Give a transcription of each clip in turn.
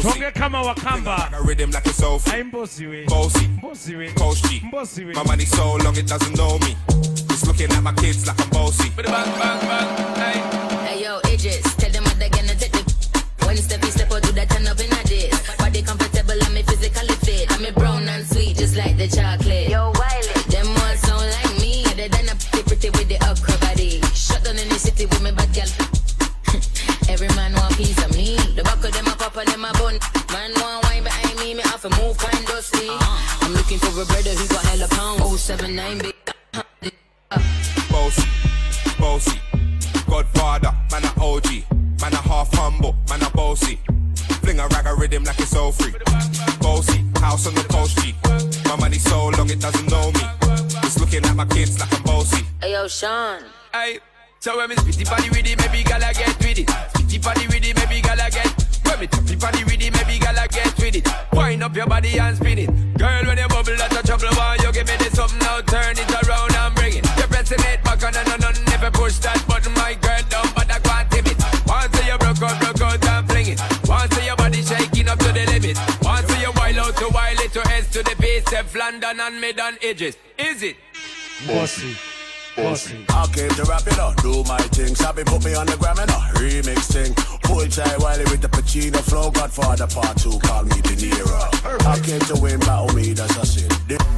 bossy. Tonge kama wakamba. I rhythm like a soul free. I'm bossy we. Bossy. Bossy we. Coast G. Bossy we. My money so long it doesn't know me. It's looking at my kids like I'm bossy. Bang, bang, bang, hey. Hey yo, Idris, tell them what they're gonna take the. When step out, do that turn up in a this. Body comfortable, I'm physically fit. I'm a brown and sweet, just like the chocolate. Yo, Wiley, them all sound like me. Other than a pretty with the upper body. Shut down in the city with me bad girl. Every man want piece of me. The back of them a pop and them a bun. Man want wine behind me, me have to move kind dusty. I'm looking for a brother who got hella pound. 079 big. Bossy, bossy, Godfather, man a OG, man a half humble, man a bossy. Fling a rag a rhythm like it's all free. Bossy, house on the coast G. My money so long it doesn't know me. It's looking at my kids like I'm bossy. Hey yo, Sean. Hey, so when me spitty body with it, maybe gala get with it. Spitty body with it, maybe gala get. When me choppy body with it, maybe gala get with it. Wind up your body and spin it. Girl, when you bubble, that's a trouble. Why you give me this something now? Turn it around and bring it. You're pressing it back on and on. Never push that button, my girl, down, but I can't tip it. Once you broke out and fling it. Once your body shaking up to the limit. Once you wild out to wild it to S to the base. F London and mid on edges. Is it? Bossy. Bossy. I came to rap it up, do my thing. Sabi put me on the gram and a remix thing. Pull tight Wiley with the Pacino flow. Godfather part 2, call me De Niro. I came to win, battle me, that's a sin.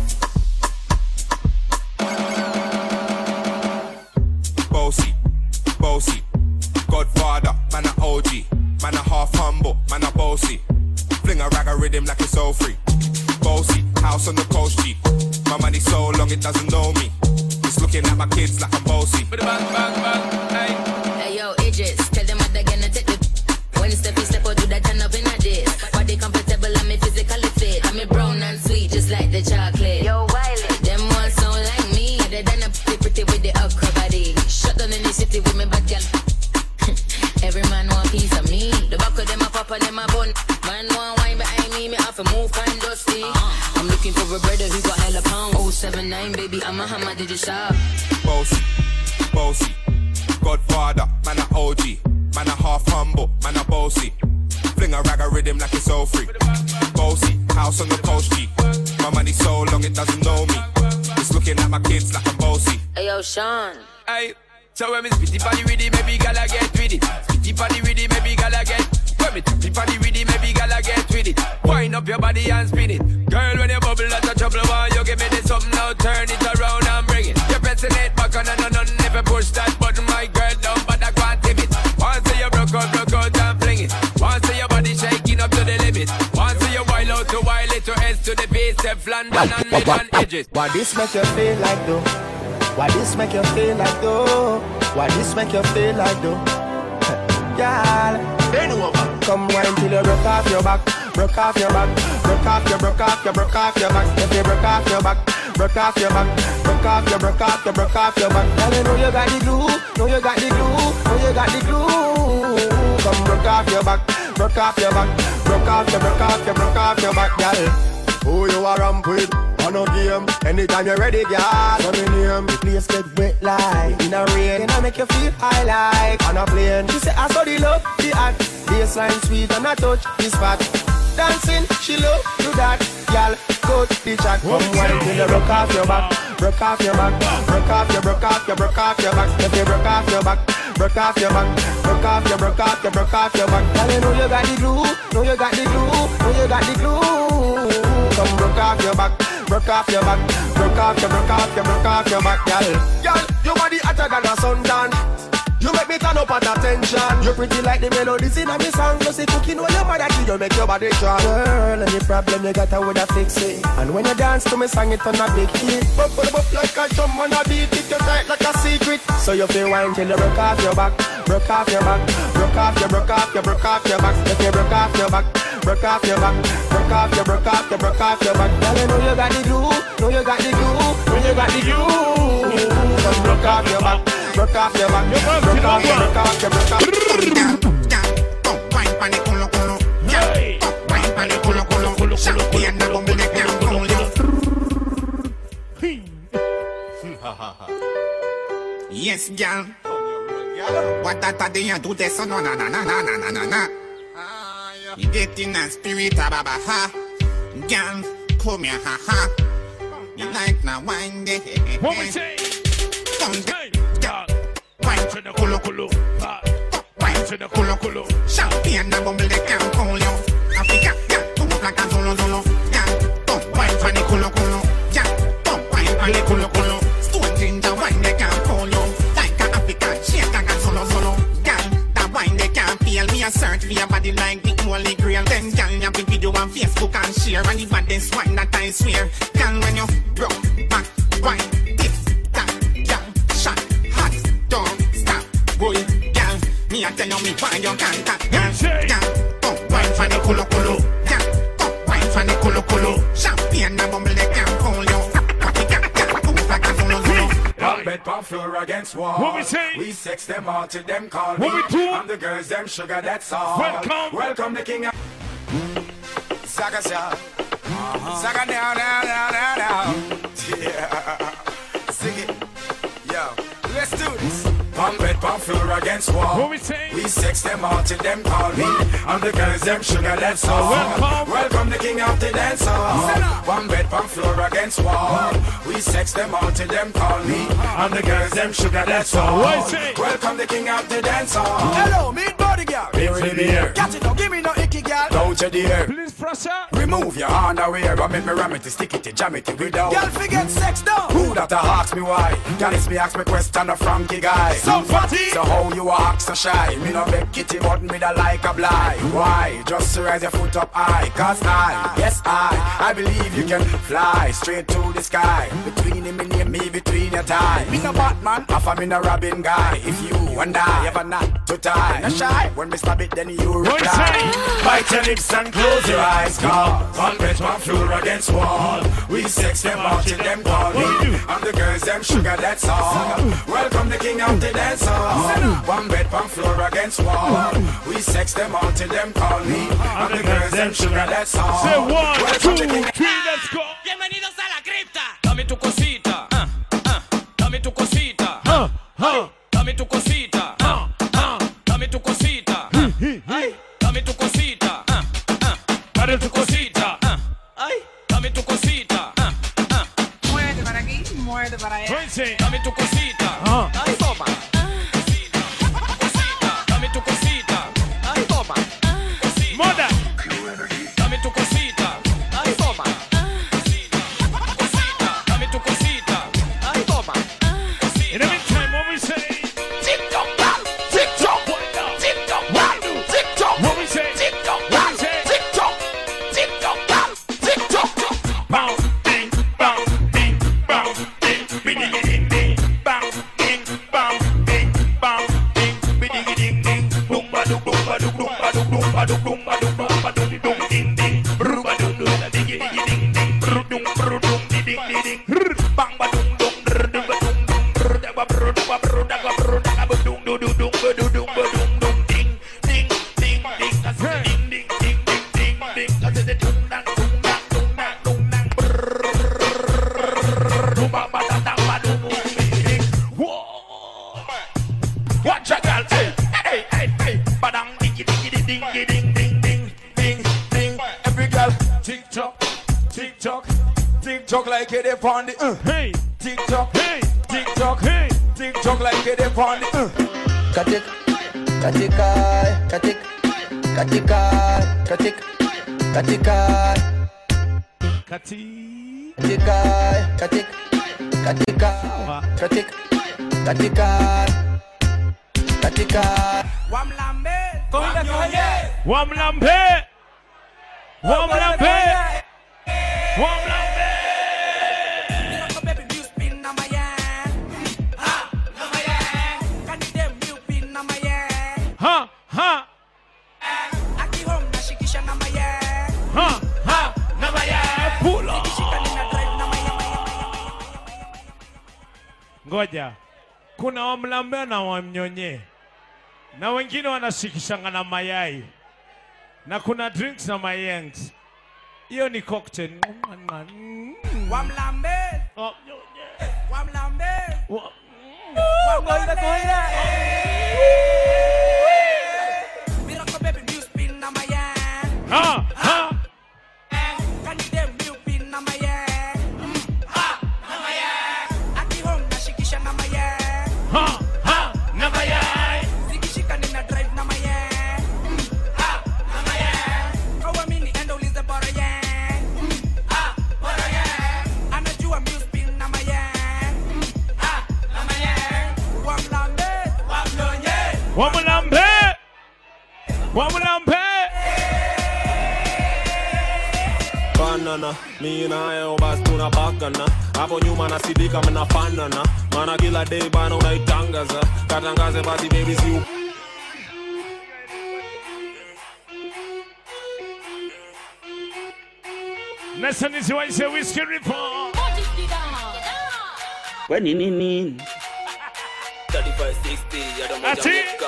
Bossy, bossy, Godfather, man a OG, man a half humble, man a bossy. Fling a rag a rhythm like it's all free. Bossy, house on the coast G. My money so long it doesn't know me. It's looking at my kids like I'm bossy. Bang, bang, bang, hey. Hey yo, Idris, tell them what they're gonna take the. When step out, do that turn up in a this. Body comfortable, I'm physically fit. I'm a brown and sweet, just like the chocolate. Yo, Wiley, them all sound like me. Other than a pretty with the upper body. Shut down in the city with me bad girl. Every man want piece of me. The back of them a pop and them a bun. Man want wine behind me, me have to move kind dusty. I'm looking for a brother who got hella pound. 079 baby, I'm a hammer, did you shop? Bossy, bossy, Godfather, man a OG, man a half humble, man a bossy. Fling a rag a rhythm like it's all free. Bossy, house on the coast G. My money so long it doesn't know me. It's looking at my kids like I'm bossy. Hey yo, Sean. Hey, so when me spitty body with it, maybe gala get with it. Spitty body with it, maybe gala get. When me choppy body with it, maybe gala get with it. Wind up your body and spin it. Girl, when you bubble, that's a trouble. Why you give me this something now? Turn it around and bring it. You're pressing it back on and on. Never push that button, my girl, down, but I can't tip it. Once you broke out and fling it. Once your body shaking up to the limit. Once you wild out to wild it to S to the base. F London and mid on edges. Why this make you feel like though? Why this make you feel like though? Why this make you feel like though? Girl, come wine till you broke off your back, broke off your back, broke off your, broke off your, broke off your back. If you broke off your back, broke off your back, broke off your, broke off your, broke off your back. Girl, you know you got the glue, know you got the glue, know you got the glue. Come broke off your back, broke off your back, broke off your, broke off your, broke off your back, girl. Who you are ramp with? On a game, anytime you're ready, girl. On the name, the place get wet like in a rain, and I make you feel high like on a plane. She say I saw the love, the act, baseline sweet and I touch the spot. Dancing, she love do that, girl. Coach the chat, come wine till you broke off your back, broke off your back, broke off your, broke off your, broke off your back. If you broke off your back, broke off your back, broke off your, broke off your, broke off your back. Girl, you know you got the glue, know you got the glue, know you got the glue. Come broke off your back. Broke off your back, broke off your, broke off your, broke off your back, girl. Girl, your body hotter than a suntan. You make me turn up at attention. You're pretty like the melodies in a me song. You say cooking when your mother kill you, make your body strong. Girl, any problem you got, I woulda fix it. And when you dance to me song, it on a big hit. Bop, bop, bop like a drum on a beat. It you tight like a secret. So you feel wine till you broke off your back, broke off your back, broke off your, broke off your, broke off your back. If you broke off your back, broke off your back, broke off your, broke off your, broke off your back. Girl, you know you got the glue, know you got the glue, know you got the glue. Come broke off your back, broke off your back, broke off your, broke off your, broke off your. Wine pan it, culo, culo. Wine pan it, culo, culo, culo. Champagne, the bomb, the girl, culo. Yes, girl. What that do you do this? No, na na na na na na na. You get in a spirit, baba, ha. Girl, come here, ha, ha. You like na wine, de. What we say? Come, Hey, girl. Wine to the kulu kulu. wine To the kulu kulu. Champagne, the bubble, they can't call you. Africa, yeah, come up like a zolo, zolo. Yeah, come wine for the kulu kulu. Yeah, come wine for the kulu kulu. Stone ginger wine, they can't call you. Like a Africa, shake like a zolo, zolo. Girl, that wine, they can't feel. Me a search for your body like the Holy Grail. Then, girl, you have a video on Facebook and share. And the baddest wine that I swear. Girl, when you broke back, wine, tip, tap, girl, shot, hot, don't stop, boy, girl. Me a tell you me why you can't tap, girl. Girl, come wine for the kulu kulu. Girl, come wine for the kulu kulu. Champagne, the bubble, they can't hold you. Bed on floor against wall. What we say? We sex them all till them call What me. we do? And the girls them sugar, that's all. Welcome the king of Saga Saga now, now, now, now, now. Yeah. Sing it. Yo, let's do this. on bed on floor against wall. What we say? We sex them all till them call me. And the girls them sugar, that's all. Welcome the king of the dance hall. One bed on floor against wall. We sex them all till them call me. And the girls them sugar, that's all. Welcome the king of the dance hall. Hello, meet body girl. Here in the air. Catch it, don't give me no icky girl. Don't you dare. Please press up. Remove your underwear and make me ram it, stick it, jam it without. Girl, forget sex down. Who that ask me why? Girl, it's me ask me question a Frankie guy. So fatty. So how you act so shy? Me no beg kitty but me da like a blind. Why? Just to raise your foot up high. Cause I believe you can fly straight to the sky. Between him and me, between your tie. Me no Batman, half a me no Robin guy. If you and I ever not to tie. No shy, when me stab it then you reply. Bite your lips and close your eyes. Cause one bed, one floor against wall. We sex them out till them call me. And the girls them sugar, that's all. Welcome the king of the dance hall. One bed, one floor against wall. We sex them out till them call me. And the girls them sugar, that's all. Say 1, 2, 3, let's go. Bienvenidos a la cripta. Dame tu cosita. Dame tu cosita. Dame tu cosita. Dame tu cosita. Dame tu cosita. Dame tu cosita. Dame tu cosita. Muévete para aquí, muévete para allá. Dame tu cosita. Ay, toma. Cosita. Dame tu cosita. Ay, toma. Moda. Dame tu cosita. Ay, toma. Cosita. Dame tu cosita. Ay, toma. In the meantime, what we say? TikTok, TikTok, TikTok, TikTok. What we say? TikTok, What we say? TikTok, TikTok, TikTok. Bow, ding, bow, ding, bow, ding, biddy, ding, ding, bow, ding, bow, ding, bow, ding, biddy, ding, ding, boom, ba, do, boom, ba, do, boom, ba, do, boom, ba, do, boom, ba, do, boom, ba, do, ding, ding, ding, bru, ba, do, do, da, ding, ding, ding, ding, bru, dum, di, ding, ding, ding, bang, ba, dum, dum, bru, dum, ba, dum, dum, bru, da, ba, bru, da, ba, bru, da, ba, bru, da, ba, dum, do, do, dum, ba, do, dum, ba, dum, dum, ding, ding, ding, ding, that's it, ding, ding, ding, ding, ding, ding, that's it, dum, dang, dum, dang, dum, dang, dum, dang, brrrr, ba, ba, da, da, ba, dum, dum, ding, whoa. Watch a girl say, hey, hey, hey, ba, dang, ding, ding, ding, ding, ding, ding, ding, ding, ding, every girl, TikTok, TikTok, TikTok like it upon the, hey, TikTok, hey, TikTok, hey, TikTok like it upon the, Katik, katikai, katik, katikai, katik, katikai, katikai, katik, katikai, katik, katikai, katikai. Wamlambe. Wamlambe, Wamlambe, Wamlambe. Baby, you spin on my hand. Ha, on my hand. Can you them you pin on my hand? Ha, ha, Aki home na shikisha na my hand. ha, ha, nabaya, pula. Shika nina drive na my hand. Ngoja, kuna wamlambe na wamnyonye, na wengine wanashikishanga na mayai, na kuna drinks na mayengs. Hiyo ni cocktail. Wamlambe. Oh, Wamlambe. wa- Wamlambe. Miracle baby, you spin on my hand. Wamlampe. Banana, mi nayo bas tunapakana. Hapo nyuma nasidika mnafanana. Maana kila day bana unaitangaza. Katangaze basi baby si Listen is why say whiskey report. When you mean 3560 ya domo Jamaica.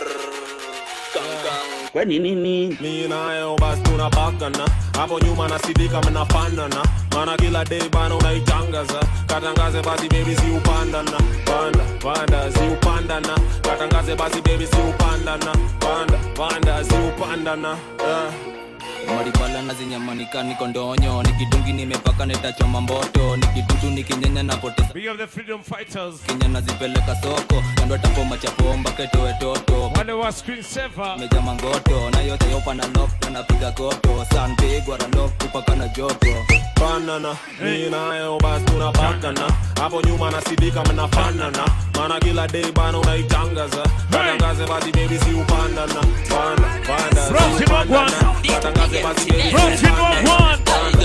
When you mean mi nayo bas tunapakana. Hapo nyuma nasidika mnafanana. Maana kila day bana unaitangaza. Katangaze basi baby si upandana. Panda si upandana. Katangaze basi baby si upandana. Panda si upandana. Maribala na zinyamanika niko ndonyo. Nikidungi nimepaka netachoma mboto. Nikidudu nikinyenya na poteza. We have the freedom fighters. Kenya nazipeleka soko. Kando tapoma chapomba ketoe toto. Wale wa screen saver. Meja mangoto. Na yote yopa na lock na napiga koto. Sun big wara lock kupaka na joto. Banana, mi nayo bas tunapakana. Hapo nyuma nasidika mnafanana. Maana kila day bana unaitangaza. Katangaze basi baby si upandana. Panda si upandana. Katangaze basi baby si upandana.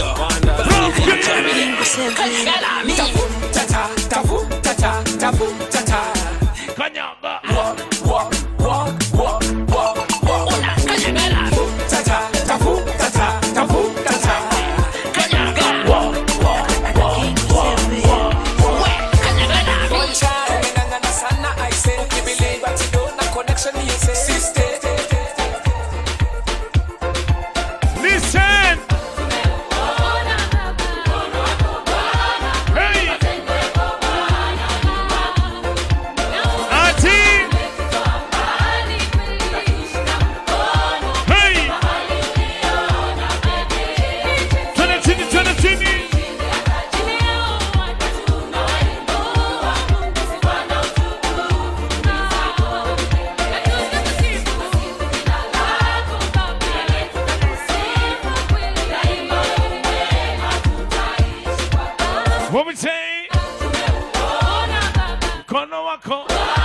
Kanyaga. Listen. Hey. Auntie. Hey. Turn it chini. What we say? Kono wako.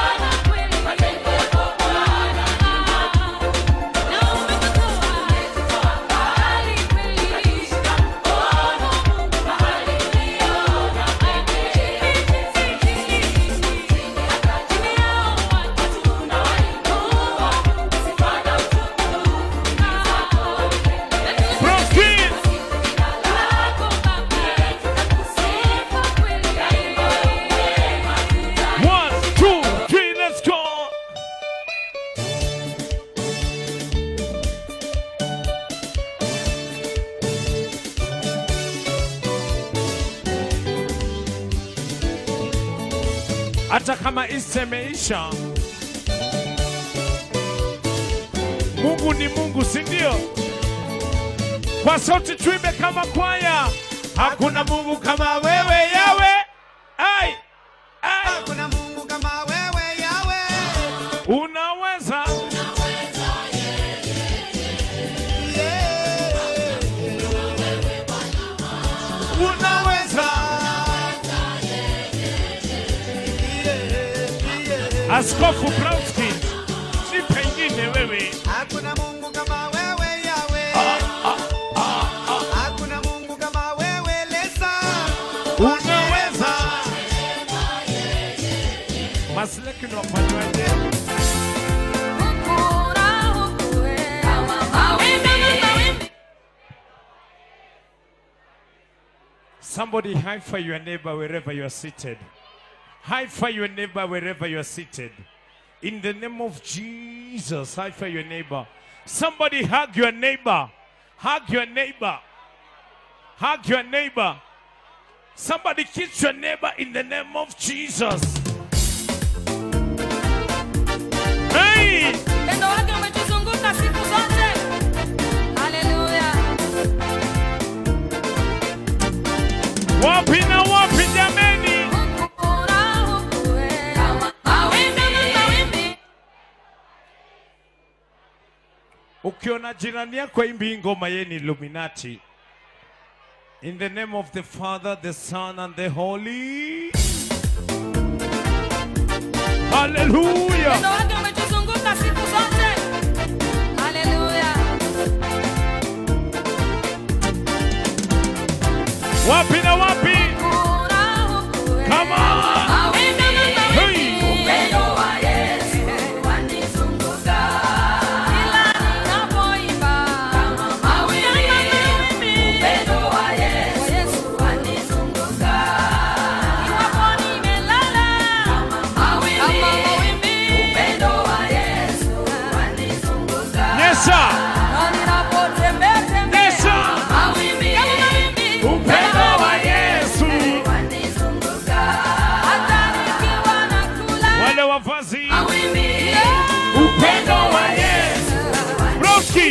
Hata kama isemeisha, Mungu ni Mungu, si ndio? Kwa sauti tuimbe kama kwaya. Hakuna Mungu kama wewe Yawe. Ai. Hakuna Mungu kama wewe Yawe. Unaweza. Unaweza. Askofu Brownski, ni pengine wewe. Hakuna Mungu kama wewe Yawe. Hakuna Mungu kama wewe Lesa. Unaweza. Masleki ndo wafanywaje? Somebody high for your neighbor wherever you are seated. High for your neighbor wherever you are seated. In the name of Jesus, high for your neighbor. Somebody hug your neighbor. Hug your neighbor. Hug your neighbor. Somebody kiss your neighbor in the name of Jesus. Hey! Pendo wake umetuzunguka siku zote. Hallelujah. Wapi na wapi jameni? Ukiona jirani yako imbi ngoma yeni Illuminati. In the name of the Father, the Son, and the Holy. Hallelujah. Pendo wake umetuzunguka siku zote. Hallelujah. Wapi na wapi? Come on. Hey. Upendo wa Yesu wanizunguka. Kila ninapoimba kama mawimbi. Upendo wa Yesu wanizunguka. Iwapo nimelala kama mawimbi. Upendo wa Yesu wanizunguka. Yes, sir. Ninapotembea Yes, sir. mawimbi. Upendo wa Yesu. Wale wafazi. Upendo wa Yesu. Broski.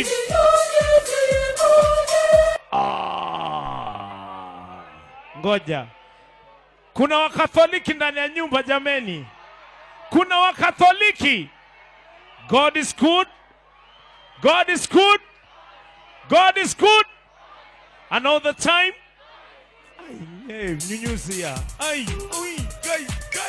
Ngoja. Kuna wakatholiki ndani ya nyumba jameni. Kuna wakatholiki. God is good. God is good. God is good. And all the time. Ay, nyunyuzia. Ay, ui, gai.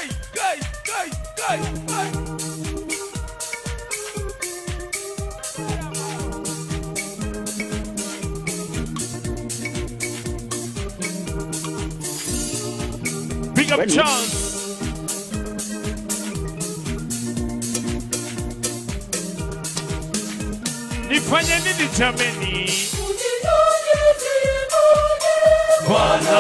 Big up chance. Nifanye nini jameni? Bwana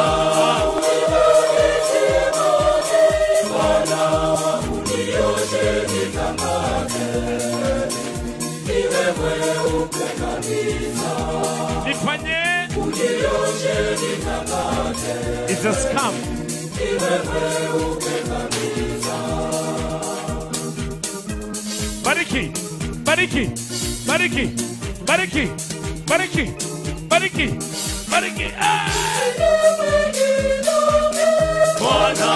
unioshe nitakase, ni wewe upe kabisa. Nifanye unioshe nitakase. It's a scam. Ni wewe upe kabisa. Bariki, bariki, bariki, bariki, bariki, bariki, bariki. Bwana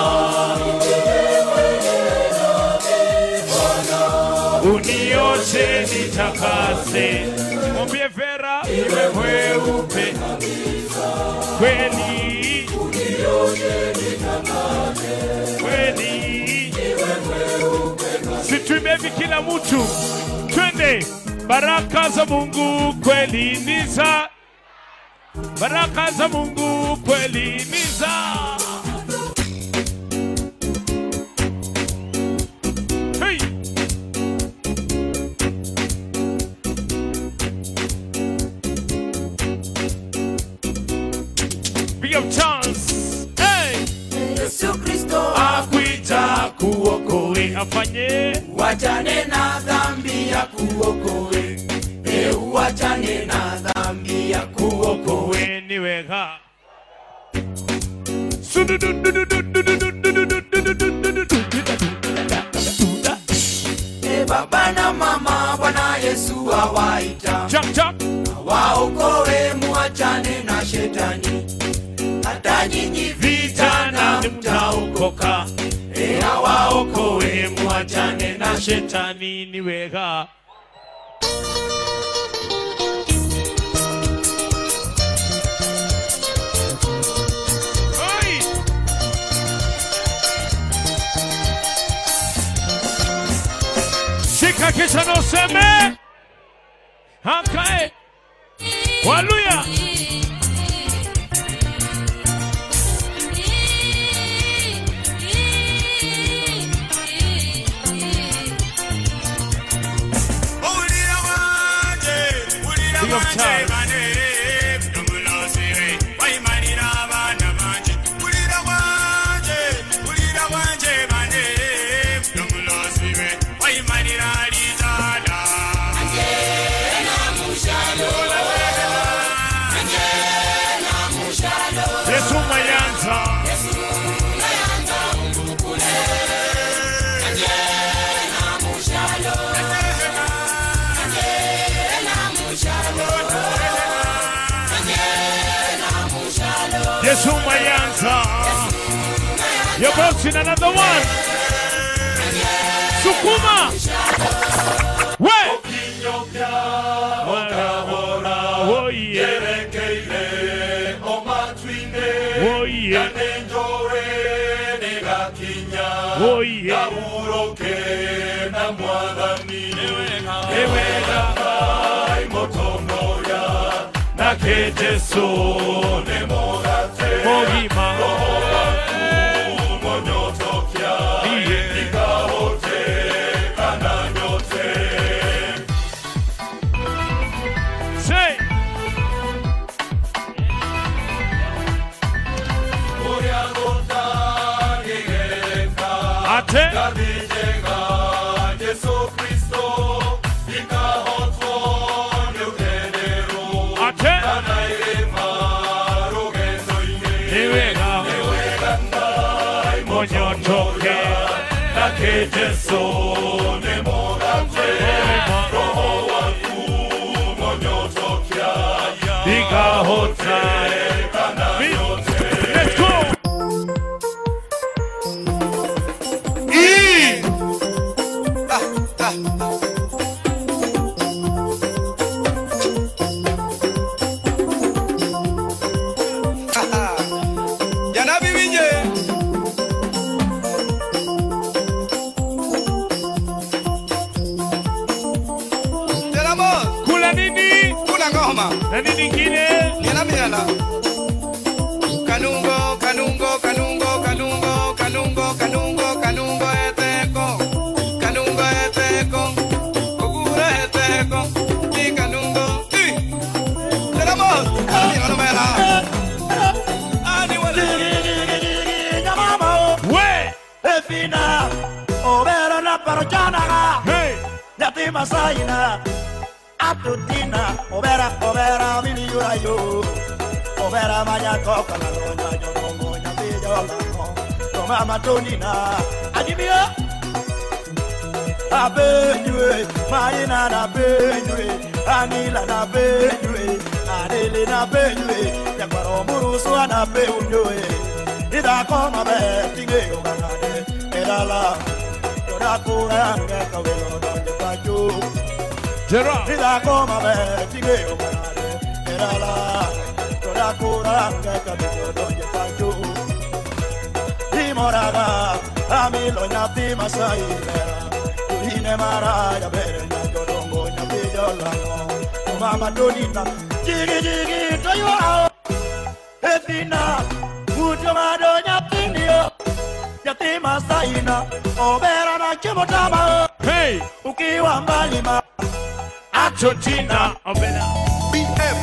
unioshe nitakase. Mwambie Vera iwe mweupe kweli. Unioshe nitakase kweli. Iwe mweupe. Situime hivi kila mtu. Twende. Baraka za Mungu kweli ni za. Baraka za Mungu kweli ni za. Hey. Big up chance. Hey. Yesu Kristo akuita kuokoe. Afanye wachane na dhambi ya kuokoe. Wachane na dhambi ya kuokoe. Ni wega. Baba na mama Bwana Yesu awaita. Waokoe muachane na shetani. Hata nyinyi vijana mtaokoka. Waokoe muachane na shetani. Ni wega. Shika kisha no seme. Hakae. Hallelujah. Big up time. Yesu mayanza. Yesu mayanza. You're boxing another one. Sukuma. Where? Oh yeah. Oh yeah. Oh yeah. Dake Jesu ne mogate Mogima Monyotokia Ikahote Kananyote Say Ate Jesu Kristo Ikahoto Ate Monyotoke Dake Jesu ne mogate Roho waku Monyotokia Ikahote Kananyote. Let's go! Nani nyingine? Miana miana. Kanungo, kanungo, kanungo, kanungo, kanungo, kanungo, kanungo eteko. Kanungo eteko. Ogura eteko. Ni kanungo. Tenemos. Miana miana. Ani wale. Mama. We. Efina. Obera na parojana. Hey. Yati masaina. Atutina, obera, mini yo, obera maya coca la doña, yo no pillo la no, mama tonina, adivia, abenue, marina na benue, anila na benue, adele na benue, ya kwaro murusu na benue, ida koma be, tinge yo ganade, edala, yoda kura nga kawelo donde payo. Gerard. Ida koma be tige o manade erala toda kuranga kabiko donje tanju Dimorada amilo nyati masai mera Uline mara ya bere nya jodongo nya bijola no Mama donina jigi to yo Efina mujo mado nyati ndio Nyati masai na obera na chimotama Hey ukiwa mbali ma Georgina Obena BM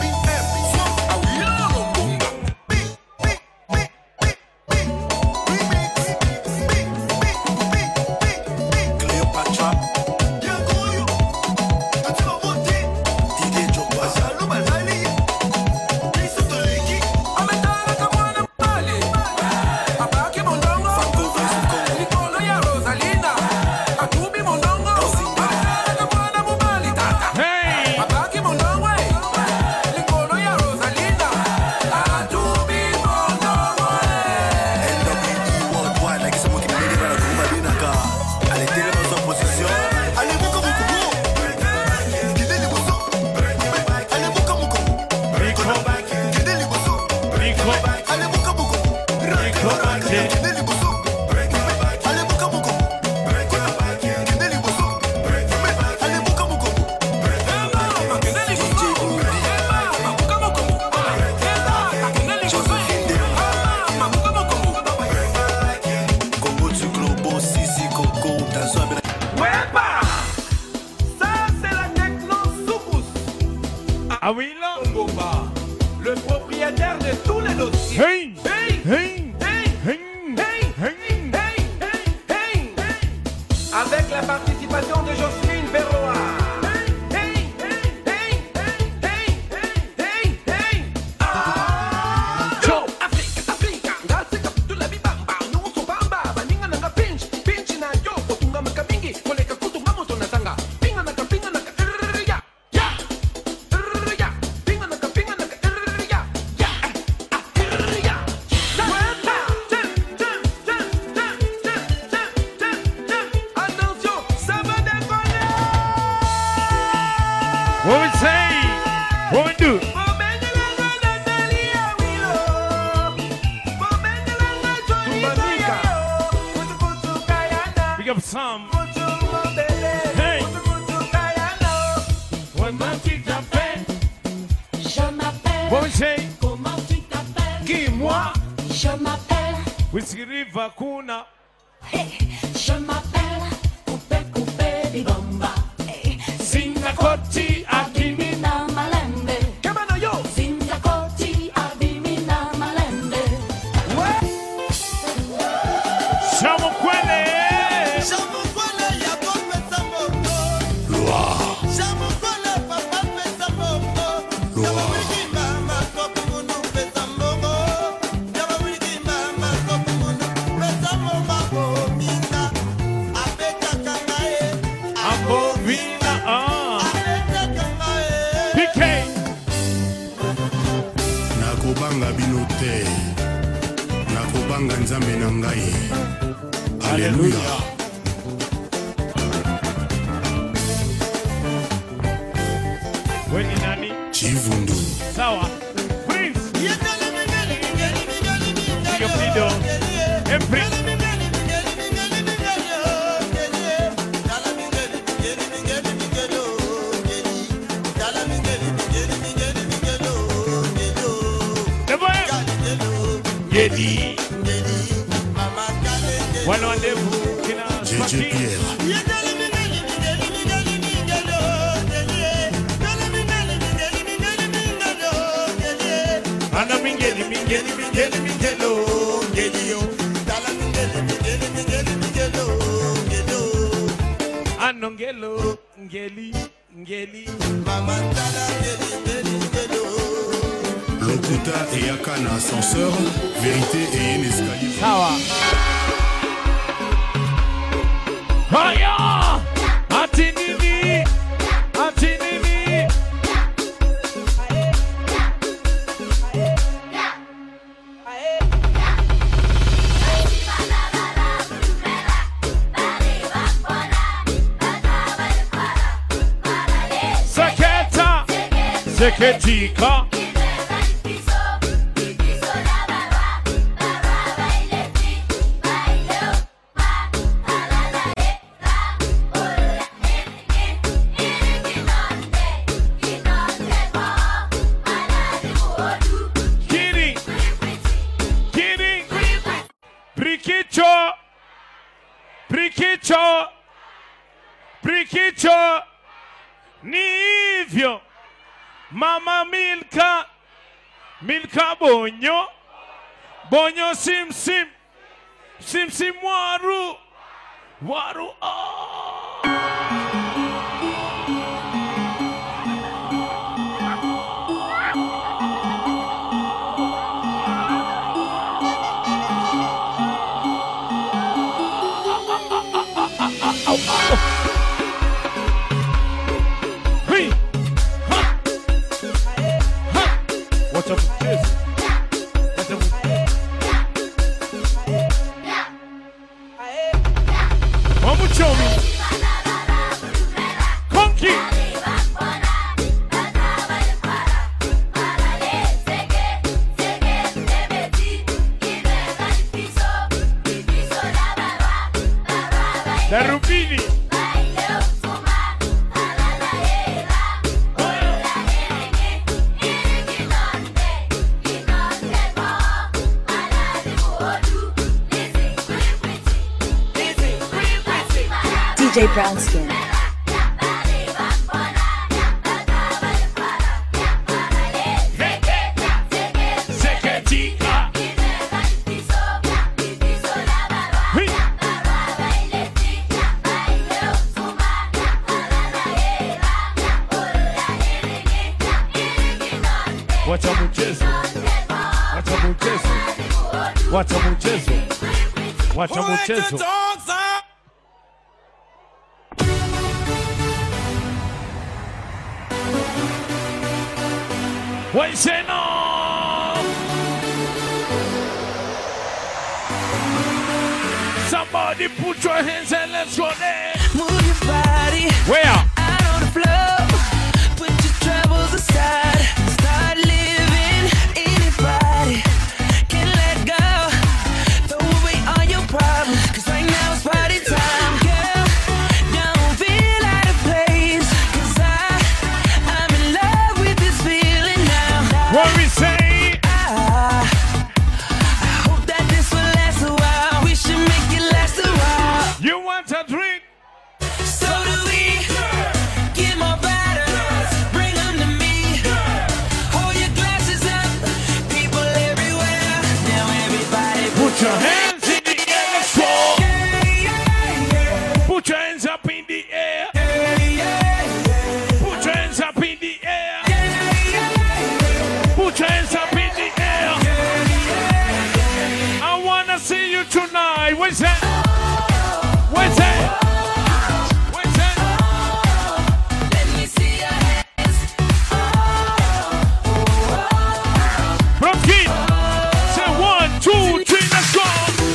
Cleopatra le propriétaire de tous les dossiers. Hey, hey, hey, hey, hey, hey, hey, hey, hey, avec la participation de Jocelyne Berroa. Hey, hey, hey, hey, hey, hey, hey, Yo, Africa, Africa, ngasika tula bibamba, nusu bamba, baninga nanga pinch na yo, kutunga makamingi, koleka kutunga moto na tanga, pinga naka, ya, ya, pinga naka, ya, ya, Je m'appelle, Whiskey River kuna. je m'appelle, Coupé Bibamba. Singa koti Adimina Malembe. Come on, yo. Singa koti Adimina Malembe. Shamu kwele. Nakobanga bino te, nakobanga nzambe na ngai. Alléluia. Weni nani? Chivundu. Sawa. Prince. Yo pido. Prince. Ngedi. Wana wandevu kina JJ Pierre. Ana mingeli mingelo ngelio. Ano ngelo ngeli. Lokuta eyaka na ascenseur, vérité et un escalier. Sawa. Haya! Ati nini? Seketa! Seketika! Prikicho ni hivyo. Mama Milka Bonyo Simsim Waru Watch out for this. Vamos, Chomi. Conky. Da Rubini. DJ Brownskin. Wacha mchezo. What you say no? Somebody put your hands and let's go there. Move your body. Where? Out on the floor. Put your troubles aside. Start living. Anybody can let go. Throw away all your problems. 'Cause right now it's party time, girl. Don't feel out of place. 'Cause I'm in love with this feeling now. What we say? I hope Where's that? Where's that? Where's that? Let me see your hands. From Kid. Say 1, 2, 3, let's go.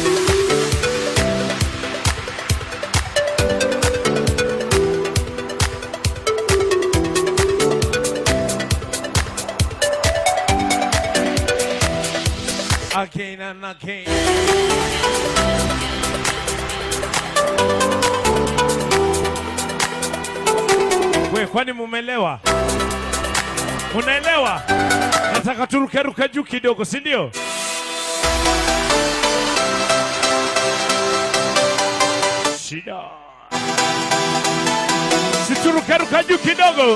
Again and again. We, kwani mumelewa? Unaelewa? Nataka turukeruka juu kidogo, si ndio? Shida. Siturukeruka juu kidogo.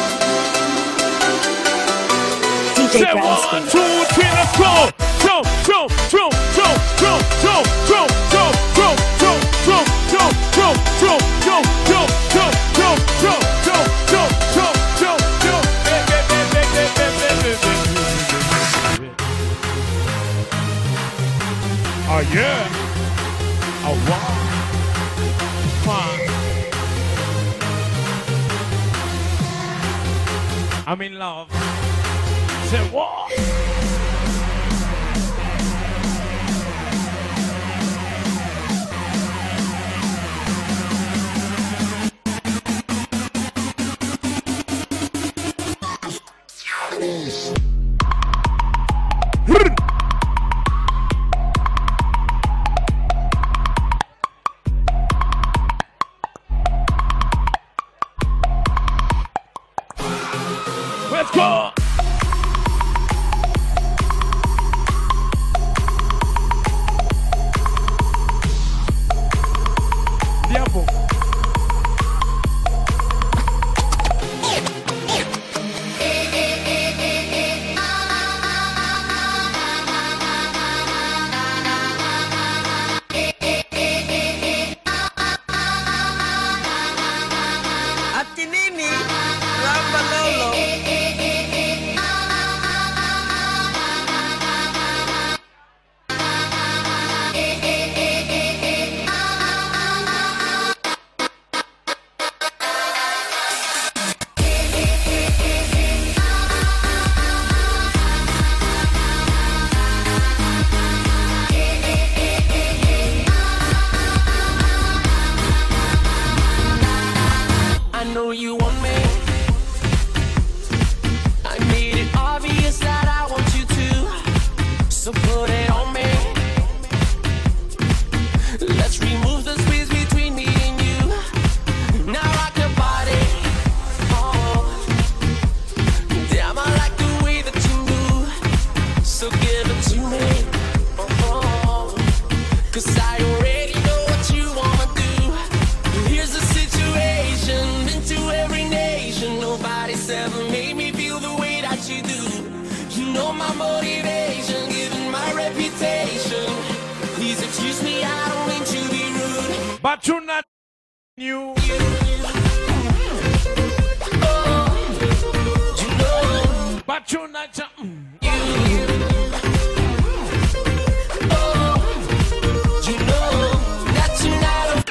DJ Say Brownskin. 1, 2, 3, let's go. Oh yeah. Oh wow. Fine. I'm in love. Say what? Let's go! Diabo. Atinini, Rambalolo. I know you want me. I made it obvious that I want you to. So put it on me. Let's remove the space between me and you. Now rock your body. Oh, damn, I like the way that you move. So give it to me. Oh, 'cause I already know what you wanna do. Here's the situation, into every nation. Nobody's ever made me feel the way that you do. You know my motivation, given my reputation. Please excuse me, I don't mean to be rude. But you're not new. But you're not. You know that you're not a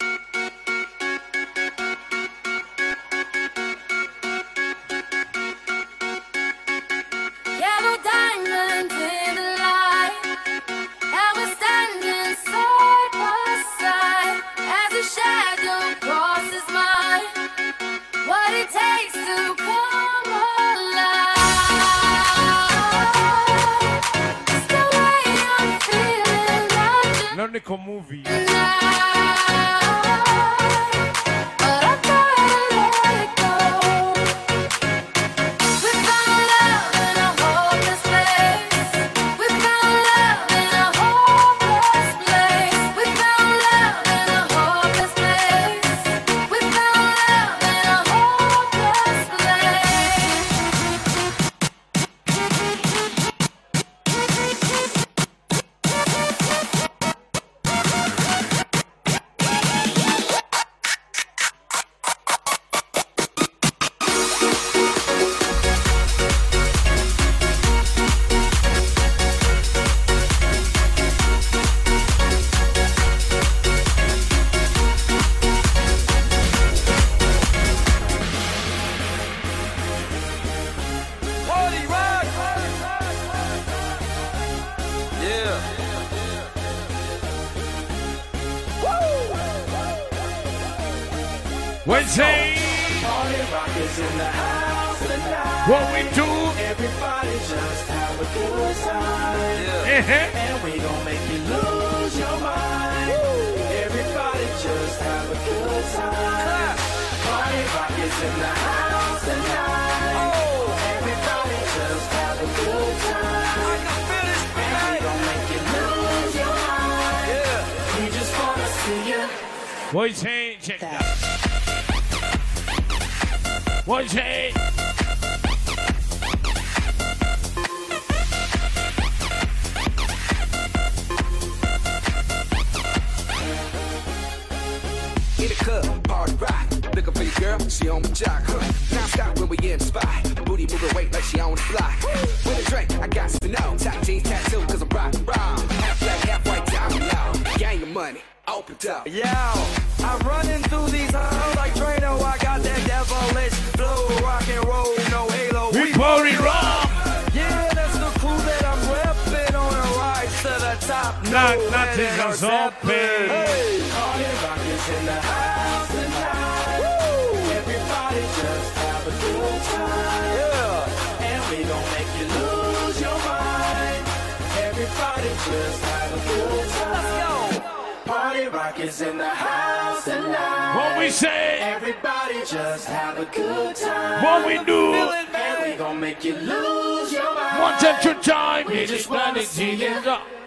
Yellow diamonds in the light, and we're standing side by side as a shadow crosses mine. What it takes to come alive. It's the way I'm feeling right Lonico movie. now. But I gotta let it go. We found love in a hopeless place. We found love in a hopeless place. We found love in a hopeless place. We found love in a hopeless place. say? Party rock is in the house tonight. What we do? Everybody just have a good time. Yeah. And we gon' make you lose your mind. Everybody just have a good time. Party rock is in the house tonight. Everybody just have a good time. And we gon' make you lose your mind. We just wanna see you. What you say? Check that. What you say? In the club, party rock. Looking for your girl, she on my jock. Now stop when we in the spot. Booty moving weight like she on the fly. With a drink, I got to know. Top jeans tattoo, cause I'm rockin' raw. Half black, half white, diamond now. Gang your money, open up. Yo, I'm running through these halls like Drano. I got that devilish flow, rock and roll, no halo. We party rock. Yeah, that's the crew that I'm repping on a rise to the top. Nothing is open. Hey, party rock is in the house tonight. Everybody just have a good time. Yeah, and we gon' make you lose your mind. Everybody just have a good time. Let's go. Party rock is in the house tonight. What we say? Everybody just have a good time. What we do? And we gon' make you lose your mind. One extra time. We just wanna see you.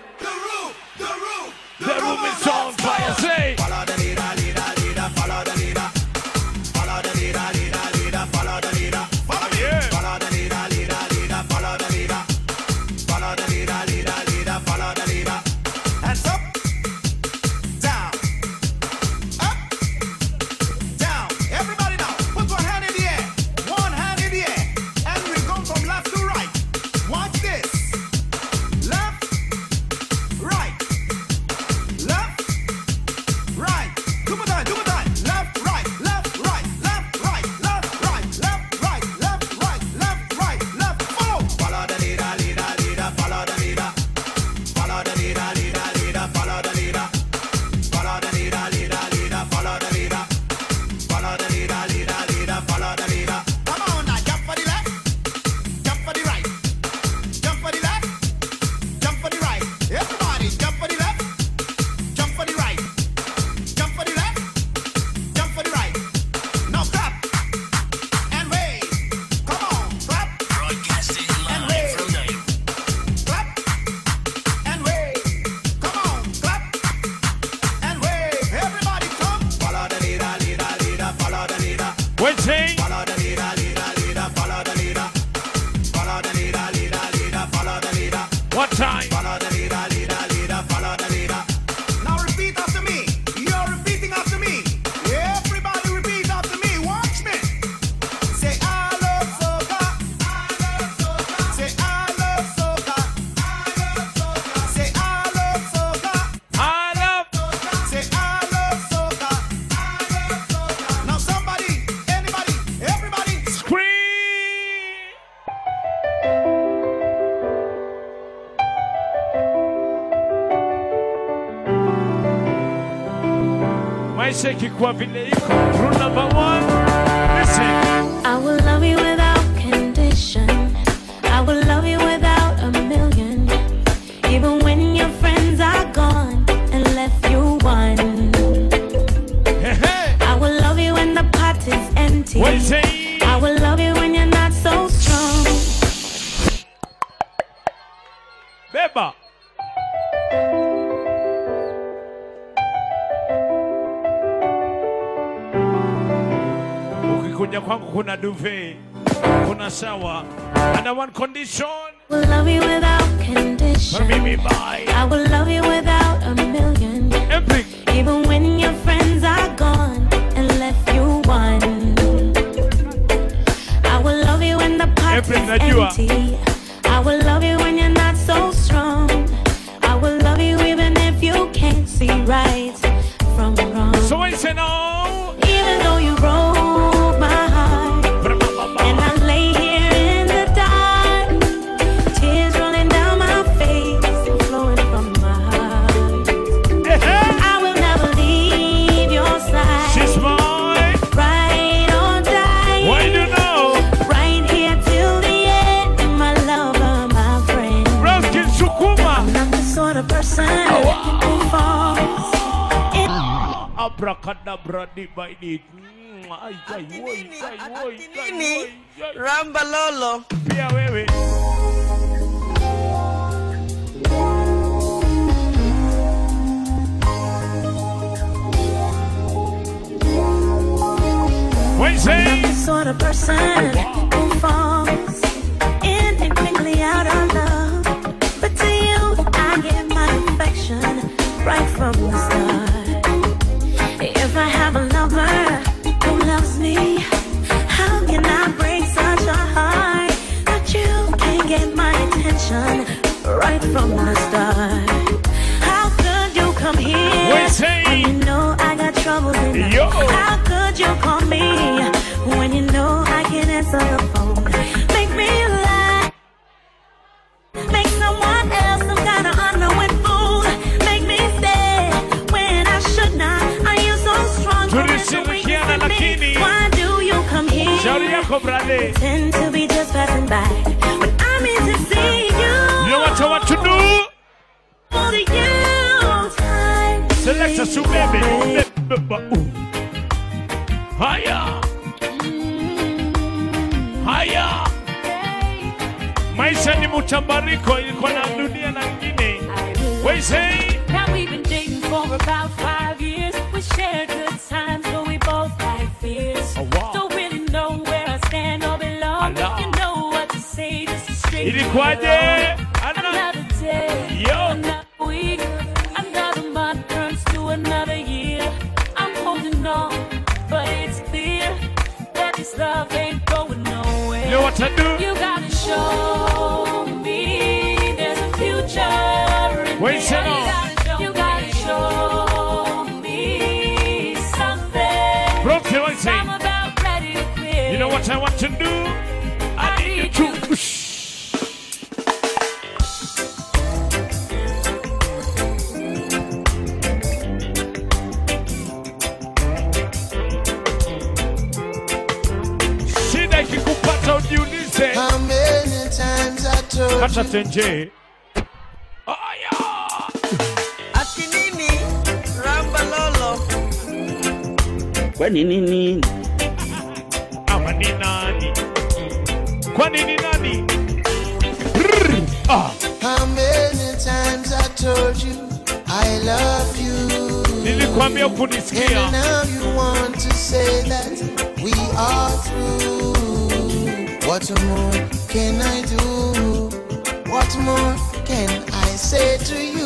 The room is on fire. Say. Follow the leader, leader, leader. Follow the leader. Follow the leader, leader, leader. Follow the leader. Follow me. Follow the leader, leader, leader. Follow the leader. Follow the leader, leader, leader. Follow the leader. Hands up. Down. Up. Down. Everybody now, put one hand in the air. One hand in the air. And we go from left to right. Watch this. Left. Right. Left. Right. Two more time. Left, right, left, right, left, right, left, right, left, right, left, right, left, right, left. Follow. Follow the leader, leader, leader. Follow the leader. Follow the leader, leader, leader. Follow the leader. Follow the leader, leader, leader. Follow the leader. Follow the leader, leader, leader. Follow the leader. Come on now, jump for the left, jump for the right, jump for the left, jump for the right. Everybody, jump for the left, jump for the right, jump for the left, jump for the right. Now clap and wave. Come on, clap. Broadcasting live from Night. Clap and wave. Come on, clap and wave. Everybody come. Follow the leader, leader, leader. Follow the leader. What you say? Follow the leader, leader, leader. Follow the leader. Follow the leader, leader, leader. Follow the leader. What time? Follow the leader, leader, leader. Follow the leader. Now repeat after me. You're repeating after me. Everybody repeat after me. Watch me. Say I love soca. I love soca. Say I love soca. I love soca. Say I love soca. I love. Say I love soca. I love soca. Now somebody, anybody, everybody. Scream. Maisha kikuwa vile iko. Rule number 1. Listen. I will love you without condition. I will love you without a million. Even when your friends are gone and left you one. I will love you when the pot is empty. What you say? I will love you when you're not so strong. Beba. Ukikuja kwangu kuna duvet, kuna shower, and one condition. I will love you without condition. Mimi bye. I will love you without a million. Epic. Even when your friends are gone and left you one. I will love you when the pot Epic, is najua. empty. I will love you when you're not so strong. I will love you even if you can't see right from wrong. So I say no. Even though you broke my heart, and I lay here in the dark, tears rolling down my face and flowing from my heart. I will never leave your side. She's mine. Right Abracadabra, deep by deep. Rambalolo. Pia wewe. I'm not the sort of person who falls in and quickly out of love. But to you, I give my affection right from the start. If I have a lover who loves me, how can I break such a heart that you can't get my attention right from the start? How could you come here when you know I got troubles in life? How could you call me when you know I can't answer the phone? Make me lie, make someone else some kind of unknown fool. Make me stay when I should not. Are you so strong? Why do you come here? Tend to be just passing by when I'm in to see you. You know what I want to do? Select a soup, baby. Higher. Higher. Maisha ni mtambariko iko na dunia na ngine. We say. Now we've been dating for about 5 years. We shared good times, but we both had fears. Don't really know where I stand or belong. You know what to say, just a straight. Ilikuwaje? Another day, another week, another month turns to another year. I'm holding on, but it's clear that this love ain't going nowhere. You know what I do? You gotta show me there's a future in Wait, there. You gotta show me something. I'm about ready to quit. You know what I want to do? I need you to. How many times I told Kata tenje. Akinini, Rambalolo. Kwa nini? Ama ni nani? Kwa nini nani? How many times I told you I love you? Nilikwambia kunisikia. And now you want to say that we are through. What more can I do? What more can I say to you?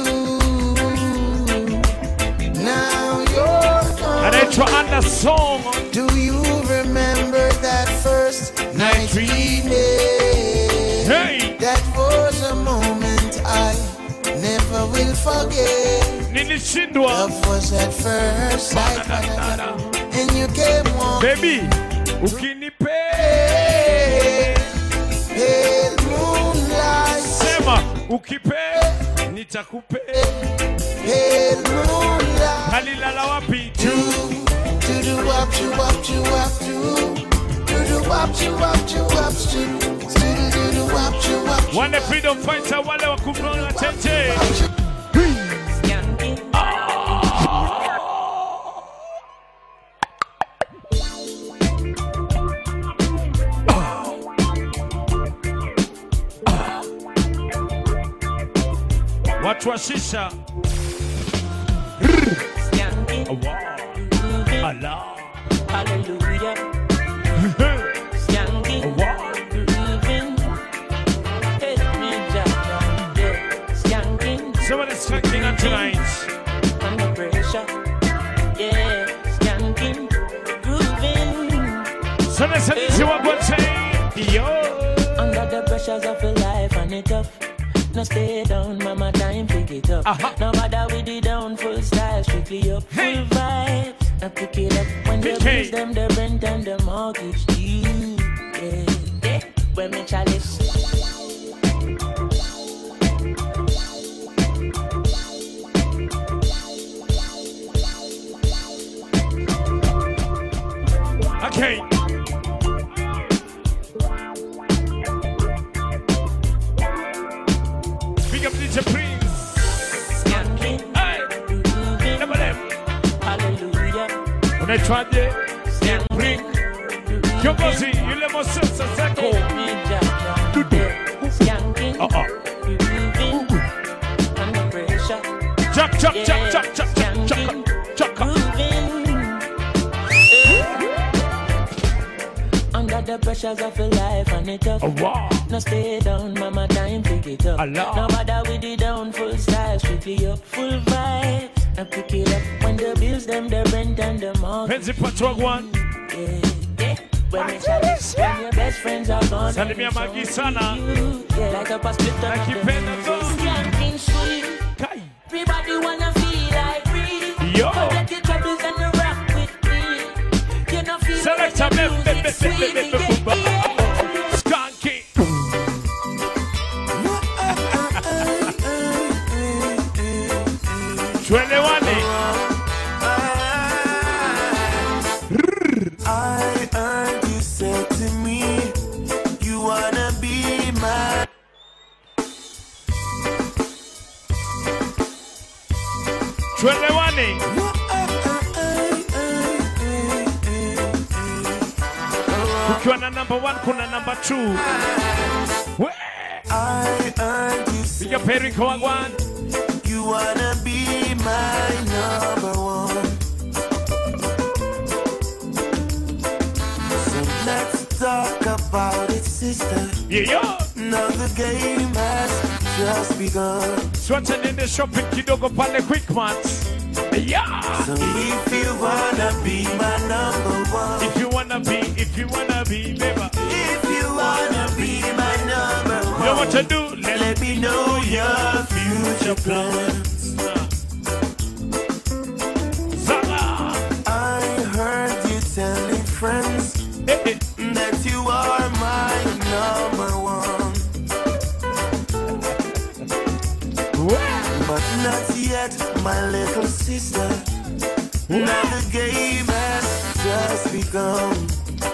Now you're gone. Anaitwa Anna Song. Do you remember that first night we made? Hey. That was a moment I never will forget. Nilishindwa. Love was at first sight. And you came on. Baby, ukinipe. Pale moonlight. Sema, ukipe, nitakupe. Pale moonlight. Halilala wapi? Do do wap do wap do wap do. Do do wap do wap do wap do. Do wap do wap. Wale freedom fighter, wale wa kumrona tete. Watu wa shisha. Allah. Hallelujah. Skanking. Somebody's skanking on tonight. Under pressure. Yeah. Skanking. Grooving. So let's see what we're saying. Yo. Under the pressures of your life and it tough. No stay down, mama, time pick it up. No matter with the down, full style, strictly up, full vibes. Now pick it up when they lose them, the rent and the mortgage due. Yeah, when me chalice. Okay. Big up DJ Prince. Hey. Never left. Hallelujah. Unaitwaje? Spring. Kiongozi yule Moses Seko. Chuck. Under the pressures of your life and it tough. Now stay down, mama, time pick it up. Now bother with the down, full style, strictly up, full vibes. Now pick it up when the bills, them, the rent and the mortgage. Penzi Patrol one. When your best friends are gone. Salimia Magi sana. Like up a split up. Skanking sweet. Everybody wanna feel like free. Forget your troubles and the rock with me. You know feel Select like a the music sweet. Skanking. I heard you said to me, you wanna be my. Ukiwa na number 1 kuna number 2. I heard you said you wanna be my number 1. So let's talk about it, sister. Yeah. Now the game has just begun. Swatching in the shopping kidogo pale quick mats. Yeah. So if you wanna be my number 1. If you wanna be, baby. If you wanna be my number 1. You know what to do? Let me know your future plans. I heard you telling friends that you are my number 1. But not yet, my little sister. Now the game has just begun.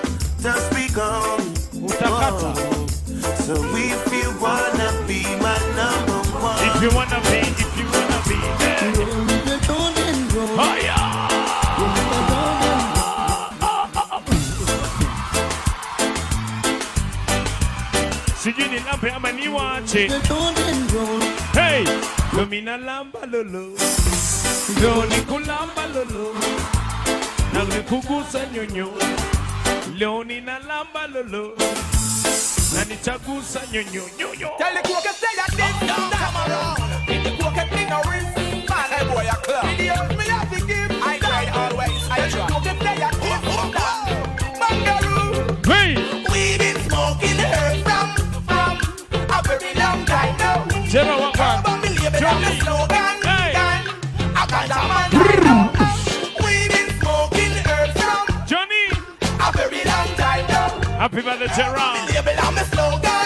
Oh. So if you wanna be my number 1. If you wanna be there. Oh yeah. Sijui ni lambe ama ni wache. Hey, lumina lamba lolo. Leo ni kulamba lolo. Na nikugusa nyonyo. Leo ni na lamba lolo. Na nitagusa nyonyo. Tell the cook say that this come around. If the cook me no risk, man, hey boy, a club. Videos me have to give. I try always, I try. Tell the cook say that this Bangaroo. Hey, we been smoking herb from a very long time now. Zero one. Johnny. Slogan. Hey. I got a man right now. We been smoking herb from Johnny. A very long time now. Happy birthday, Gerard. I'm a slogan.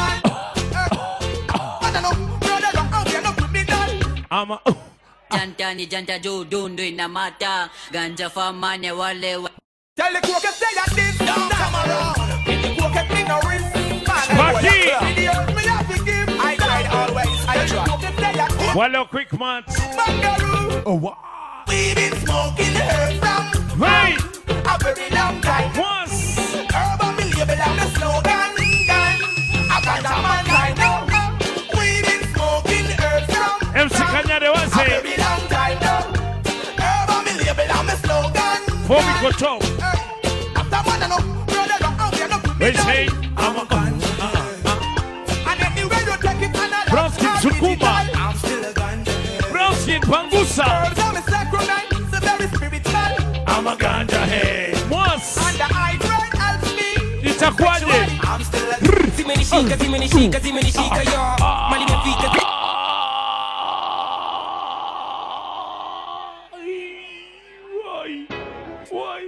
I'm a Janta ni janta jo dundu inamata ganja famane wale wa. Tell the cook say that this don't come around. If the cook me no risk, videos me have to give. I try always, I try. Wallow quick months. Bangaroo. Oh wow. We been smoking herb from right a very long time. Once herb on me label and the slogan. I got a man right now. We been smoking herb from MC Kanyade was a very long time now. Herb on me label and the slogan. Before we go talk. After man no brother go out there no put me They down. say I'm a And anyway you take it another. Brownskin Sukuma. I'm still a ganja. Brownskin Pangusa. Herbs on me sacrament, so very spiritual. I'm a ganja head. Once. And the high grade helps me. Itakuwaje? I'm still a Zimenishika yo. Mali imefika. Why?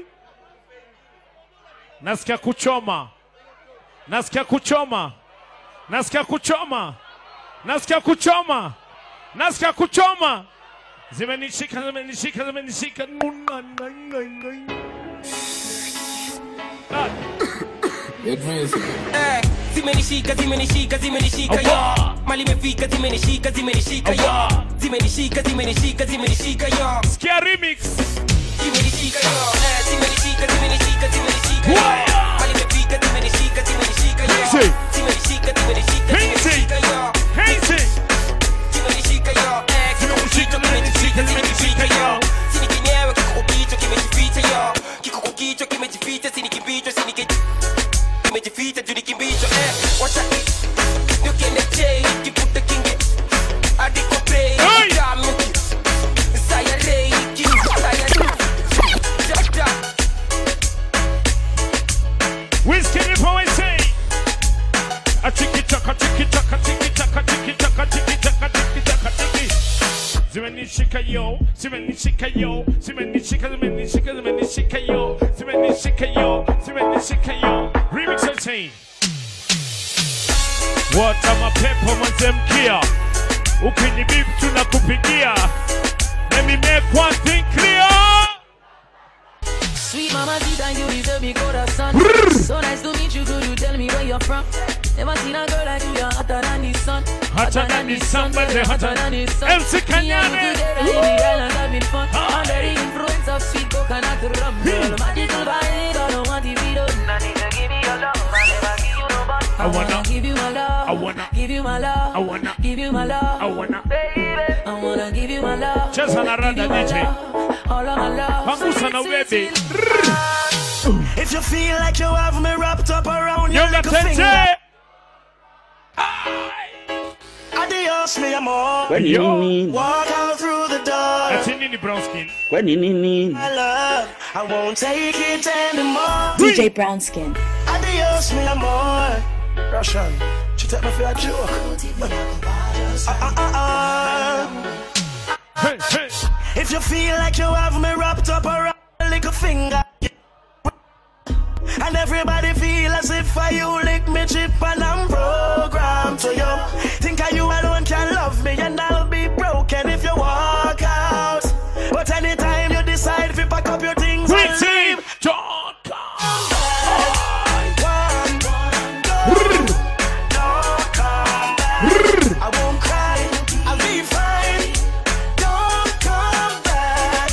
Nasikia kuchoma. Nasikia kuchoma. Nasikia kuchoma. Nasikia kuchoma. Nasikia kuchoma. Zimenishika. Zimenishika yo. Mali imefika zimenishika yo. Zimenishika yo. Skia remix. Timenishika yo, timenishika, timenishika, timenishika yo. Mali imefika, timenishika, timenishika yo. Timenishika, timenishika, timenishika yo. Timenishika yo, timenishika, timenishika, timenishika yo. Sini kinyewe kiko kichwa kimejificha yo. Kiko kichwa kimejificha, sini kibicho, sini kimejificha, juu ni kibicho. Wacha you can change, you put the king adiko play. Jamuki, saya reiki, saya chapta. Whiskey before I say a tiki taka tiki taka tiki taka tiki taka tiki taka tiki taka tiki. Zimenishika yo, zimenishika yo, zimenishika, zimenishika, zimenishika yo, zimenishika yo, zimenishika yo. Remix and say what am a pepo mwanzemkia ukinibip tunakupigia. Let me make one thing clear. Sweet mama, tita, you deserve me corazón. So nice to meet you, could you tell me where you're from? Never seen a girl like you, you're hotter than the sun. Hotter than the sun, but they're hotter than the sun. MC Kanyane. Under the influence of sweet coconut rum. Girl, magical vibe, I don't want to be done. I need to give you your love, I never give you no bun. I wanna give you my love, I wanna give you my love, I wanna give you my love, I wanna, baby, I wanna give you my love. Just on a randa DJ. All of my love. Pangusa na baby. If you feel like you have me wrapped up around your little finger. Adios, mi amor. Walk out through the door. That's in the brown skin. I love, I won't take it anymore. DJ Brownskin. Adios, mi amor. Russian, she take me for a joke. Hey, hey. If you feel like you have me wrapped up around your little finger. And everybody feel as if I you lick me chip and I'm programmed to you. Think I you alone can love me and I'll be broken if you walk out. But anytime you decide to pack up your things and leave, don't come back. Don't come back. I won't cry, I'll be fine. Don't come back.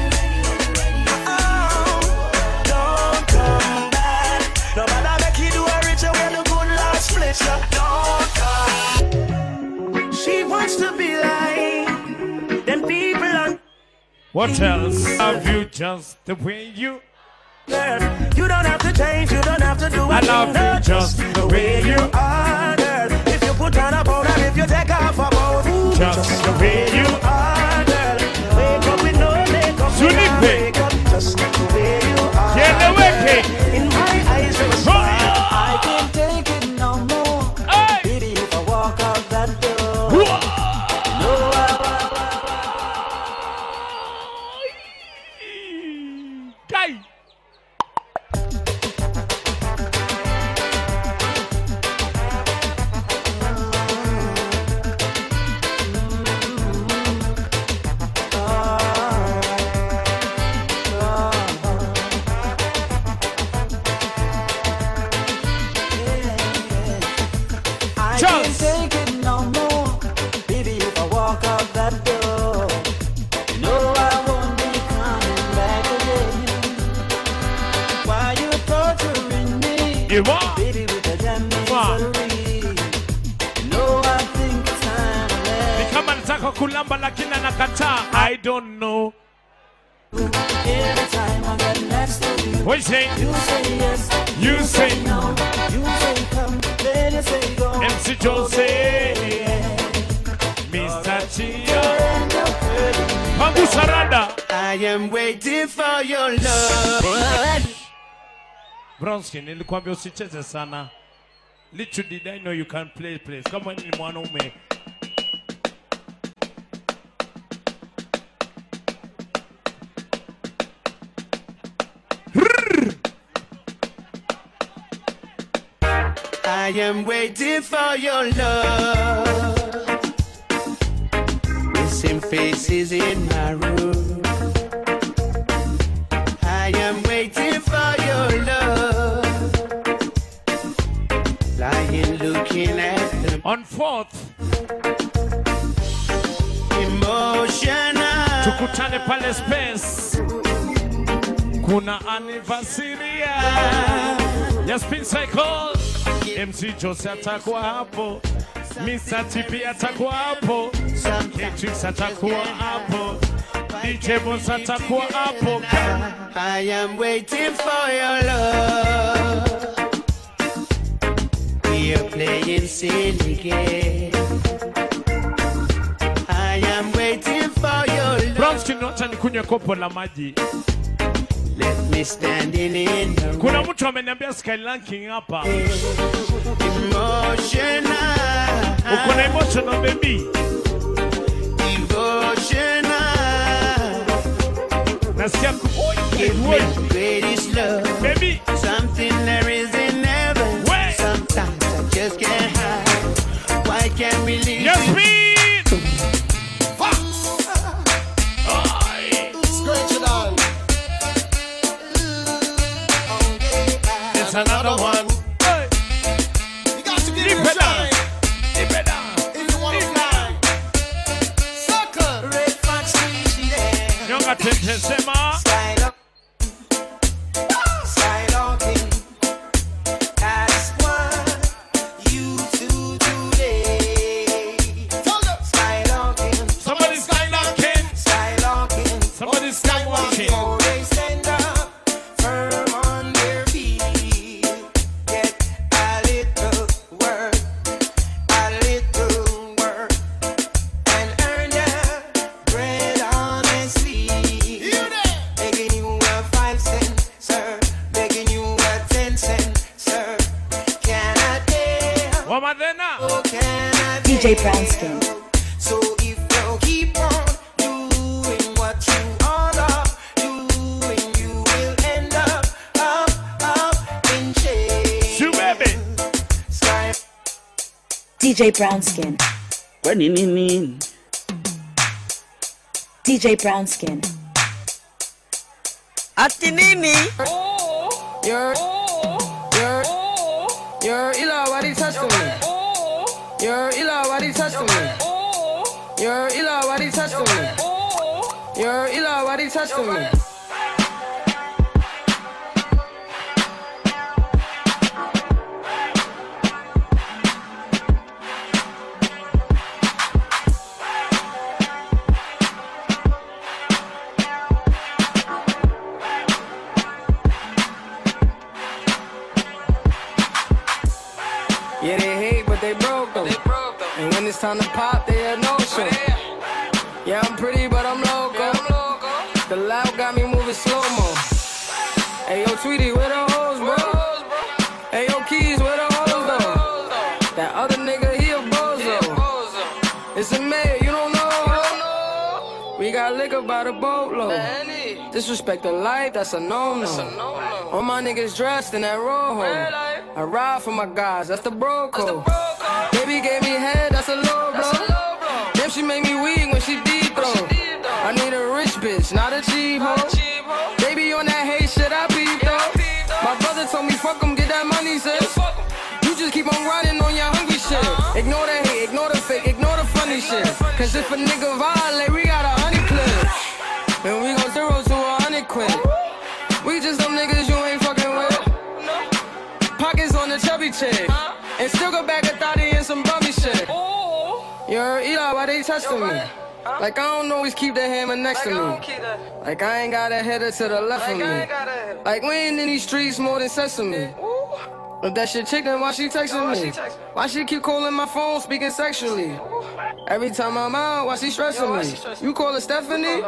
Don't come back. No matter make you do a rich when the good Lord split you. Don't come. She wants to be like them people on. What else? Love you just the way you. Girl, you don't have to change, you don't have to do it. I love you just the way you are, girl. If you put on a powder, if you take off a powder, just the way you are, girl. Wake up with no makeup, wake up just the way you are. In my eyes, you're a smile. I can't take it no more. Baby, if I walk out that door. No, Guy. I can't take it no more. Baby, if I walk out that door, no, I won't be coming back again. Why you torturing me? You are. Baby, with a damn misery. No, I think it's time to let Kama nataka kulamba lakini anakataa. I don't know. every time I get next to you. What you say? You say yes, You say no. You say come, then you say go. MC Jose, Mr. Chia, Pangu Saranda. I am waiting for your love. Brownskin, nilikwambia usicheze sana. Little did I know you can play. Kama ni mwanaume. I am waiting for your love. Missing faces in my room. I am waiting for your love. Lying looking at them. On 4th. Emotional. Tukutane pale space. kuna anniversary ya Spin Cycle. MC Jose atakuwa hapo, Mr. TP atakuwa hapo, K-Trix atakuwa hapo, DJ Boss atakuwa hapo. I am waiting for your love. We are playing silly game. I am waiting for your love. Brownskin nota nikunywe kopo la maji. Let me stand in the kuna mtu ameniambia Skylanking hapa. Emotional. Uko na emotional baby. Devotional. Nasikia give me the greatest love. Baby. Something there is in heaven. Wait. Sometimes I just can't hide. Why can't we leave? Yes, please. It's another one. Hey. You got to give it a shine. If you want to fly. Sucker. Red Fox Street. Nyonga tete sema. Skylocking. That's what you do today. Skylocking. Somebody's skylocking. Skylocking. Somebody's skywalking. Oh, they stand up firm on their feet. Get a little work, and earn your bread honestly. Begging you a 5 cent, sir. Begging you a 10 cent, sir. Can I tell? Oh, can I DJ tell? Brownskin. So if you keep on doing what you oughta doing, you will end up in jail. Sky. DJ Brownskin. Kwa nini? DJ Brownskin. Ati nini? You're illa, why you touching me? You're illa, why you touching me? You're illa, why you touching me? You're illa, why you touching me? Yeah, they hate, but they broke them. And when it's time to pop, they had no show. Yeah, I'm pretty, but I'm loco. The loud got me moving slow-mo. Hey, yo, Tweety, where the hoes, bro? Hey, yo, Keys, where the hoes, though? That other nigga, he a bozo. It's a mayor, you don't know. We got liquor by the boatload. Disrespect the life, that's a no-no. All my niggas dressed in that rojo. I ride for my guys, that's the bro code. Baby gave me head, that's a low blow. Damn, she made me weak when she deep throw. I need a rich bitch, not a cheap hoe. Baby on that hate shit, I peep though. My brother told me fuck him, get that money, sis. You just keep on riding on your hungry shit. Ignore the hate, ignore the fake, ignore the funny shit. Cause if a nigga violate, we got 100 clips. And we go 0 to 100 quid. We just them niggas you ain't fucking with. Pockets on the chubby chick. And still go back a thotty and some bummy shit. You're Eli, why they testing me? Like I don't always keep the hammer next to me. Like I ain't got a header to the left of me. Like we ain't in these streets more than sesame. If that shit chicken, why she texting me? Why she keep calling my phone speaking sexually? Every time I'm out, why she stressing me? You call her Stephanie?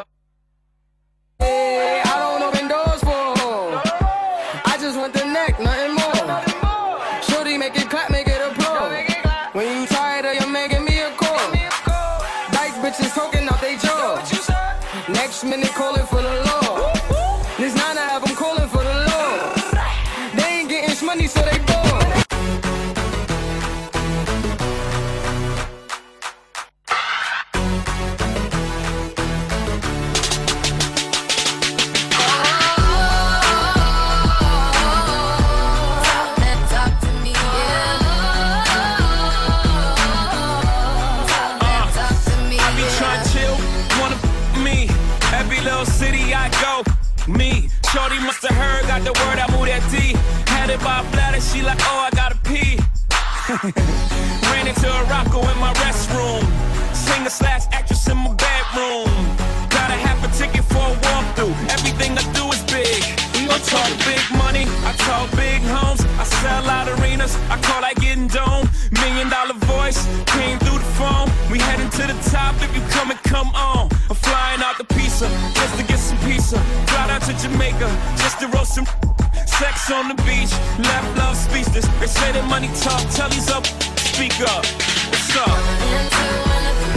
Hey, I don't open doors for a hoe. I just want the neck, nothing more. Shorty make it clap, make it applaud. When you tired of your man, give me a call. Dice bitches talking out they jaw. Next minute calling for the law. This 9 to have them calling for the law. They ain't getting money, so they bored. Shorty must have heard, got the word, I moved that D. Had it by a bladder, she like, oh, I gotta pee. Ran into a rocko in my restroom. Singer/actress in my bedroom. Got a half a ticket for a walkthrough. Everything I do is big. I talk big money, I talk big homes. I sell out arenas, I call that getting dome. $1 million voice, came through the phone. We heading to the top, if you come and come on. I'm flying out the pizza, just to get some pizza. Fly down to Jamaica, just to roast some sex on the beach. Left love speechless, they say that money talk. Tell these up, speak up. What's up?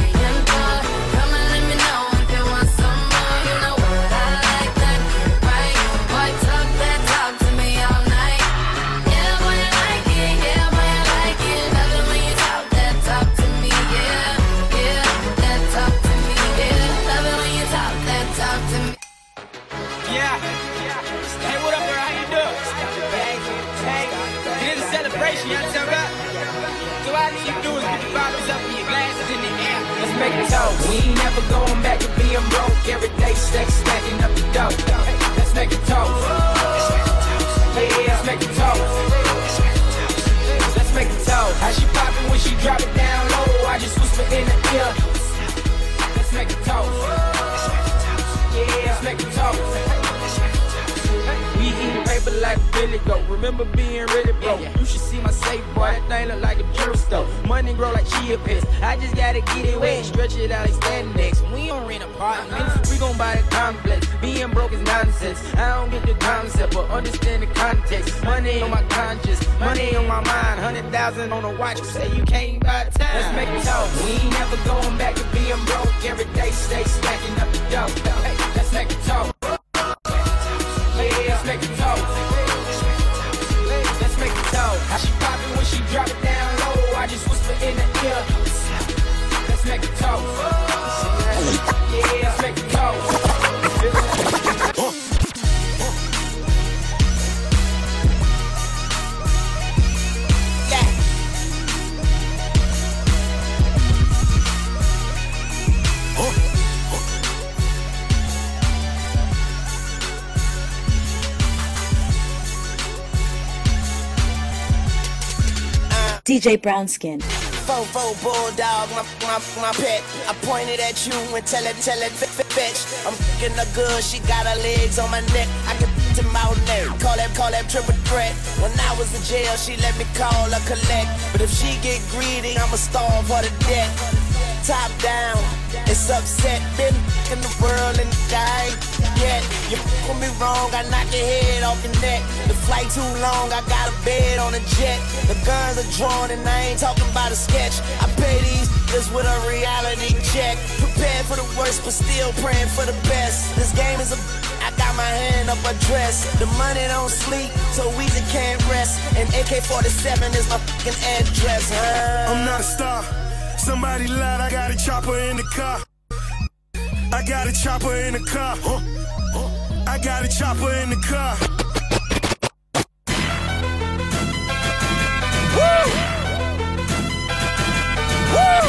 We ain't never going back to being broke. Every day stacking up the dough. Let's make a toast. Yeah, let's make a toast. Let's make a toast. How she poppin' when she drop it down low? I just whisper in the ear. Let's make a toast. Yeah, let's make a toast. We eatin' paper like Billy Goat. Remember being really broke. You should see my safe, boy. That thing look like a jewelry store. Money grow like chia pets. I just gotta get it wet, stretch it out like Standex. We don't rent apartments, we gon' buy the complex. Being broke is nonsense. I don't get the concept, but understand the context. Money on my conscience, money on my mind. 100,000 on a watch. You say you can't buy time. Let's make it talk. We ain't never going back to being broke. Every day stacking up the dough. Hey, let's make it talk. Let's make it toast. Let's make it toast. How she poppin' when she drop it down low? I just whisper in the ear. Let's make it toast. Yeah, let's make it toast. DJ Brownskin. Fofo bulldog, my pet. I pointed at you and tell it, bitch. I'm fucking her good, she got her legs on my neck. I can to mouth neck, call that triple threat. When I was in jail, she let me call her collect. But if she get greedy, I'ma starve her to death. Top down, it's upset. Been in the world and die yet. You fuck me wrong, I knock your head off your neck. The flight too long, I got a bed on a jet. The guns are drawn and I ain't talking about a sketch. I pay these niggas with a reality check. Prepared for the worst, but still praying for the best. This game is a I got my hand up a dress. The money don't sleep, so Weezy can't rest. And AK-47 is my fucking address, huh? I'm not a star. Somebody lied, I got a chopper in the car. I got a chopper in the car. I got a chopper in the car. Woo! Woo!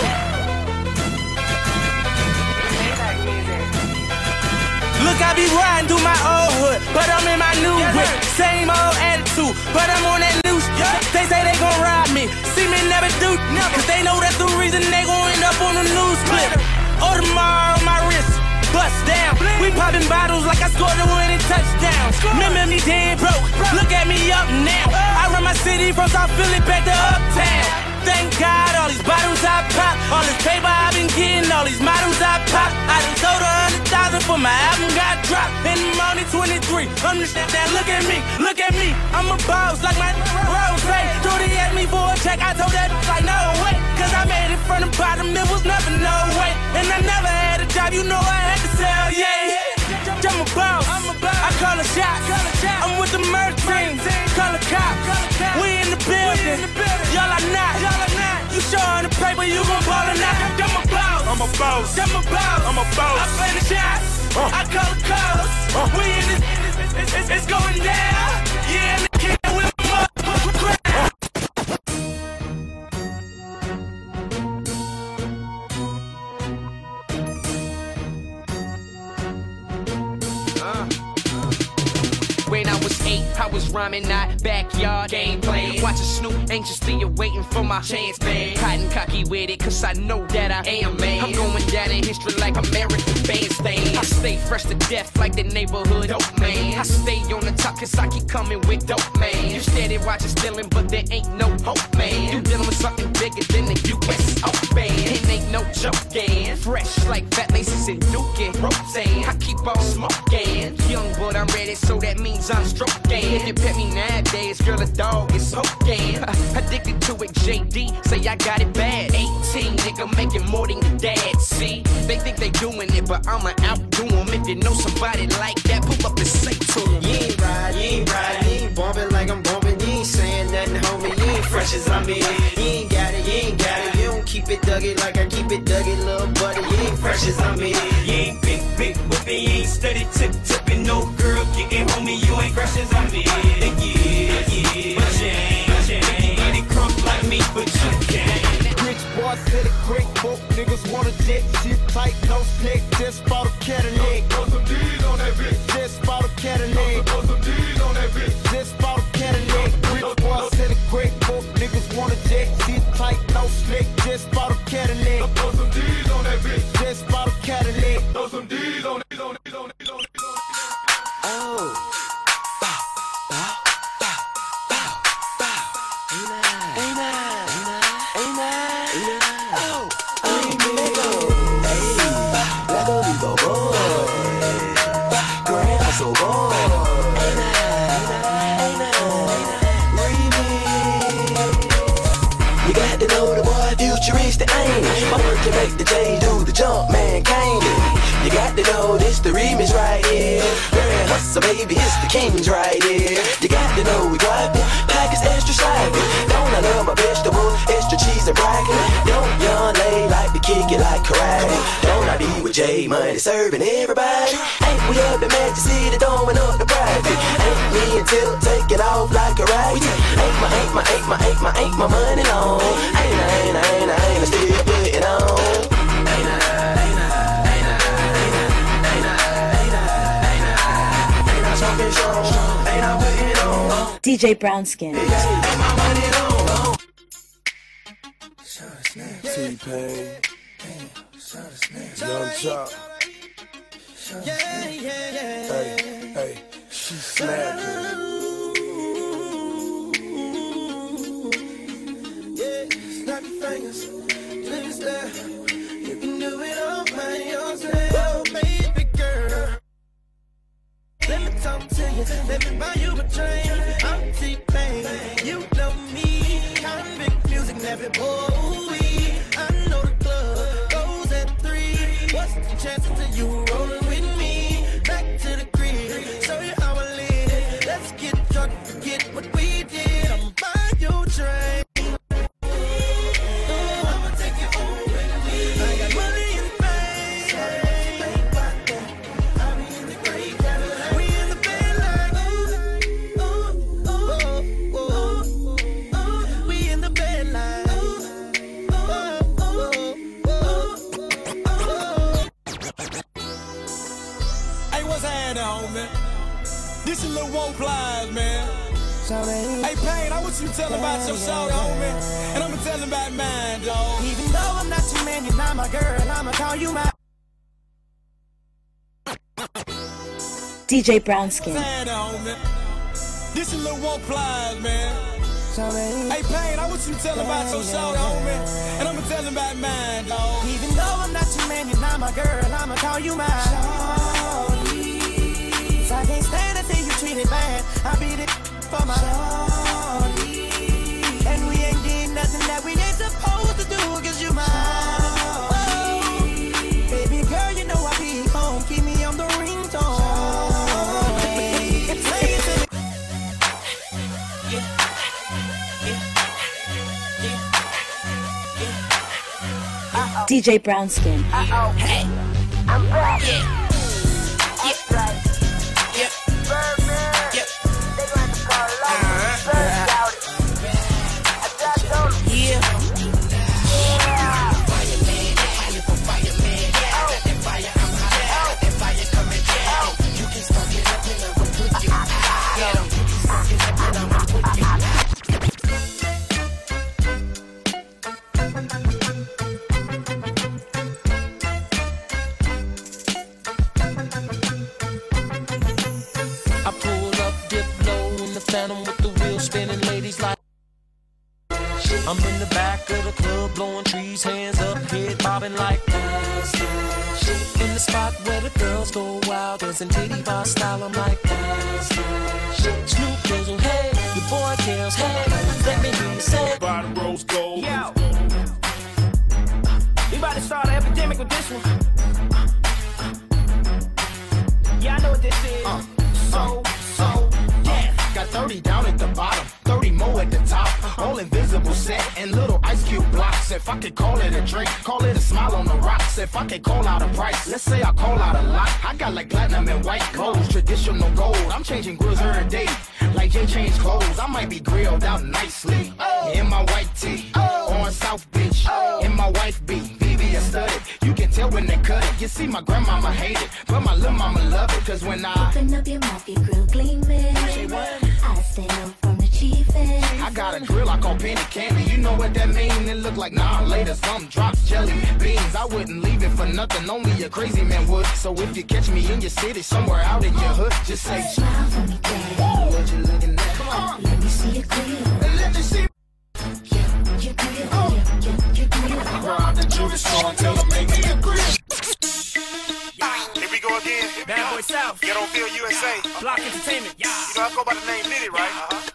Look, I be riding through my old hood, but I'm in my new whip. Same old attitude, but I'm on that new shit. They say they gon' rob me, see me never do, cause they know that's the reason they gon' end up on the news clip. Audemars on my wrist, bust down. We popping bottles like I scored a winning touchdown. Remember me dead broke, look at me up now. I run my city from South Philly back to Uptown. Thank God, all these bottles I pop, all this paper I've been getting, all these models I pop. I done sold 100,000 for my album got dropped. And I'm only 23, I'm just that. Look at me, I'm a boss like my Rose. Jody asked me for a check, I told that like no way. Cause I made it from the bottom, it was never no way. And I never had a job, you know I had to sell, yeah. I'm a boss, I call a shot. I'm with the merch team, call a cop. We in the building, y'all are not. You showing the paper, you gon' ball or not. I'm a boss, I'm a boss, I'm a boss. I play the shots, I call the calls. We in this, it's going down. Yeah, and the kid with my I was rhyming, not backyard gameplay. Watching Snoop anxiously awaiting for my chance, man. Hiding cocky with it, cause I know that I am, man. I'm going down in history like American Bandstand. I stay fresh to death like the neighborhood dope man. I stay on the top cause I keep coming with dope, man. You steady watching stealing, but there ain't no hope, man. You dealing with something bigger than the US Open. It ain't no joking. Fresh like fat laces and Duke and Roseanne. I keep on smoking. Young, but I'm ready, so that means I'm stroking. If you pet me nowadays, girl, a dog is smoking. Addicted to it, JD, say I got it bad. 18, nigga, making more than your dad. See, they think they doing it, but I'ma outdo them. If you know somebody like that, pull up and say to them. You ain't ride, you ain't bumping like I'm bumping. You ain't saying nothing, homie, you ain't fresh as I'm in. You ain't got it, you don't keep it duggy like I keep it duggy, little buddy. You ain't fresh as I'm in. You ain't big whipping, you ain't steady tipping, no girl getting homie, you ain't fresh as I'm in. Yeah, but you ain't get it crunk like me, but you can't. Rich boy said it quick, book niggas wanna jet, shit tight, no stick, just bought a Cadillac. Throw some D's on that bitch. Just bought a Cadillac. Throw some D's on that bitch. Just bought a Cadillac. Rich boy said it quick, book niggas wanna jet, shit tight, no slick, just bought a Cadillac. Throw some D's on that bitch. Just bought a Cadillac. Throw some D's on it. Oh. My work can make the J do the jump, man, kinda. You got to know this the remix right here. Grand hustle, baby, it's the kings right here. You got to know we guapin', package extra sloppy. Don't I love my vegetables, extra cheese and broccoli. Don't young lady like to kick it like karate. Don't I be with J Money serving everybody? Ain't we up in Magic City throwing up the private? Ain't me until taking off like a rocket. Ain't my money long. Ain't I still putting on. DJ Brownskin. T-Pain, Young Chop. Hey, she snapping. Snap your fingers, please there. You can do it all by yourself, baby girl. Let me talk to you, let me buy you a drink. I'm T-Pain, you know me. Convict music, never boy. I know the club goes at 3. What's the chances of you rolling with me? Back to the crib, show you how I live. Let's get drunk, forget what we did. I'ma buy you a drink. This is Lil Woe Plies, man. Hey, Payne, I want you to tell him about your show, homie. And I'm going to tell him about mine, dog. Even though I'm not your man, you're not my girl, I'ma call you my... DJ Brownskin. This is Lil Woe Plies, man. Hey, Payne, I want you to tell him about your show, homie. And I'm going to tell him about mine, dog. Even though I'm not your man, you're not my girl, I'ma call you my... If I can't stand it, then you treat it bad. I beat it for my shorty. And we ain't getting nothing that we ain't supposed to do, cause you my shorty. Baby girl, you know I be home. Keep me on the ringtone. DJ Brownskin. Hey, I'm back. Yeah. I'm in the back of the club, blowing trees, hands up, head bobbing like dance, dance. Shit in the spot where the girls go wild, dancing titty bar style. I'm like dance, dance. Shit, Snoop Dizzle, hey, your boy Kills, hey, let me hear you say. Bottom rose gold. Yo, we about to start an epidemic with this one. Yeah, I know what this is. So, yeah. Got 30 down at the bottom, 30 more at the top. All invisible set and little ice cube blocks. If I could call it a drink, call it a smile on the rocks. If I could call out a price, let's say I call out a lot. I got like platinum and white clothes, traditional gold. I'm changing grills every day, like Jay changed clothes. I might be grilled out nicely in my white tee on South Beach. In my wife beat, VVS studded. You can tell when they cut it. You see, my grandmama hate it, but my little mama love it. Cause when I open up your mouth, your grill gleaming. I stay up from the chiefest. I got a grill I call penny candy. You know what that mean? It look like later some drops jelly beans. I wouldn't leave it for nothing, only a crazy man would. So if you catch me in your city, somewhere out in your hood, just say smile for me, daddy. What you looking at? Come on, let me see your grill. Let me see. Your grill, your grill. Rob the jewelry store until I make me a grill. Here we go again. Bad Boy South. Ghettoville, USA. Block Entertainment. You know I go by the name Nitty, right?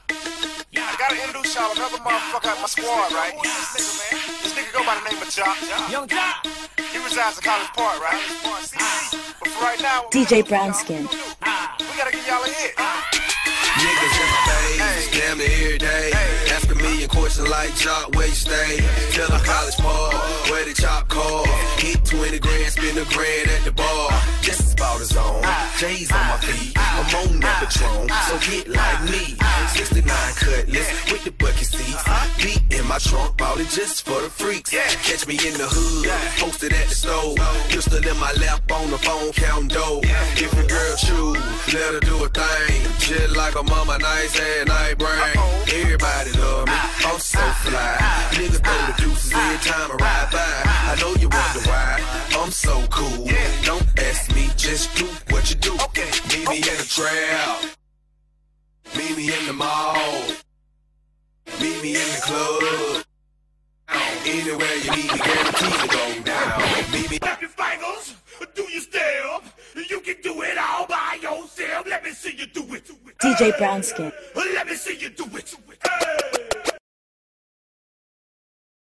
I gotta introduce y'all another motherfucker at my squad, right? This nigga go by the name of Jock. Young Jock. He resides in College Park, right? But for right now, DJ Brownskin. we gotta give y'all a hit. Niggas in my face, damn near every day. Ask a million questions like Jock, where you stay? Tell them College Park, where the chop call. Hit 20 grand, spend a grand at the bar. Just as about his own. J's on my feet, I'm on that Patron, so get like me. 69 cutlass with the bucket seats. Beat in my trunk, bought it just for the freaks. Catch me in the hood, posted at the stove. Pistol in my lap on the phone, counting dough. If a girl choose, let her do a thing. Just like a mama, nice and night brain. Everybody love me, I'm so fly. Niggas throw the deuces every time I ride by. I know you wonder why, I'm so cool. Don't ask me, just do what you do. Meet me in the trap, meet me in the mall, meet me in the club. Anywhere you need me, guaranteed to go down. Meet me. Clap your fingers, do your step. You can do it all by yourself. Let me see you do it. DJ Brownskin. Let me see you do it.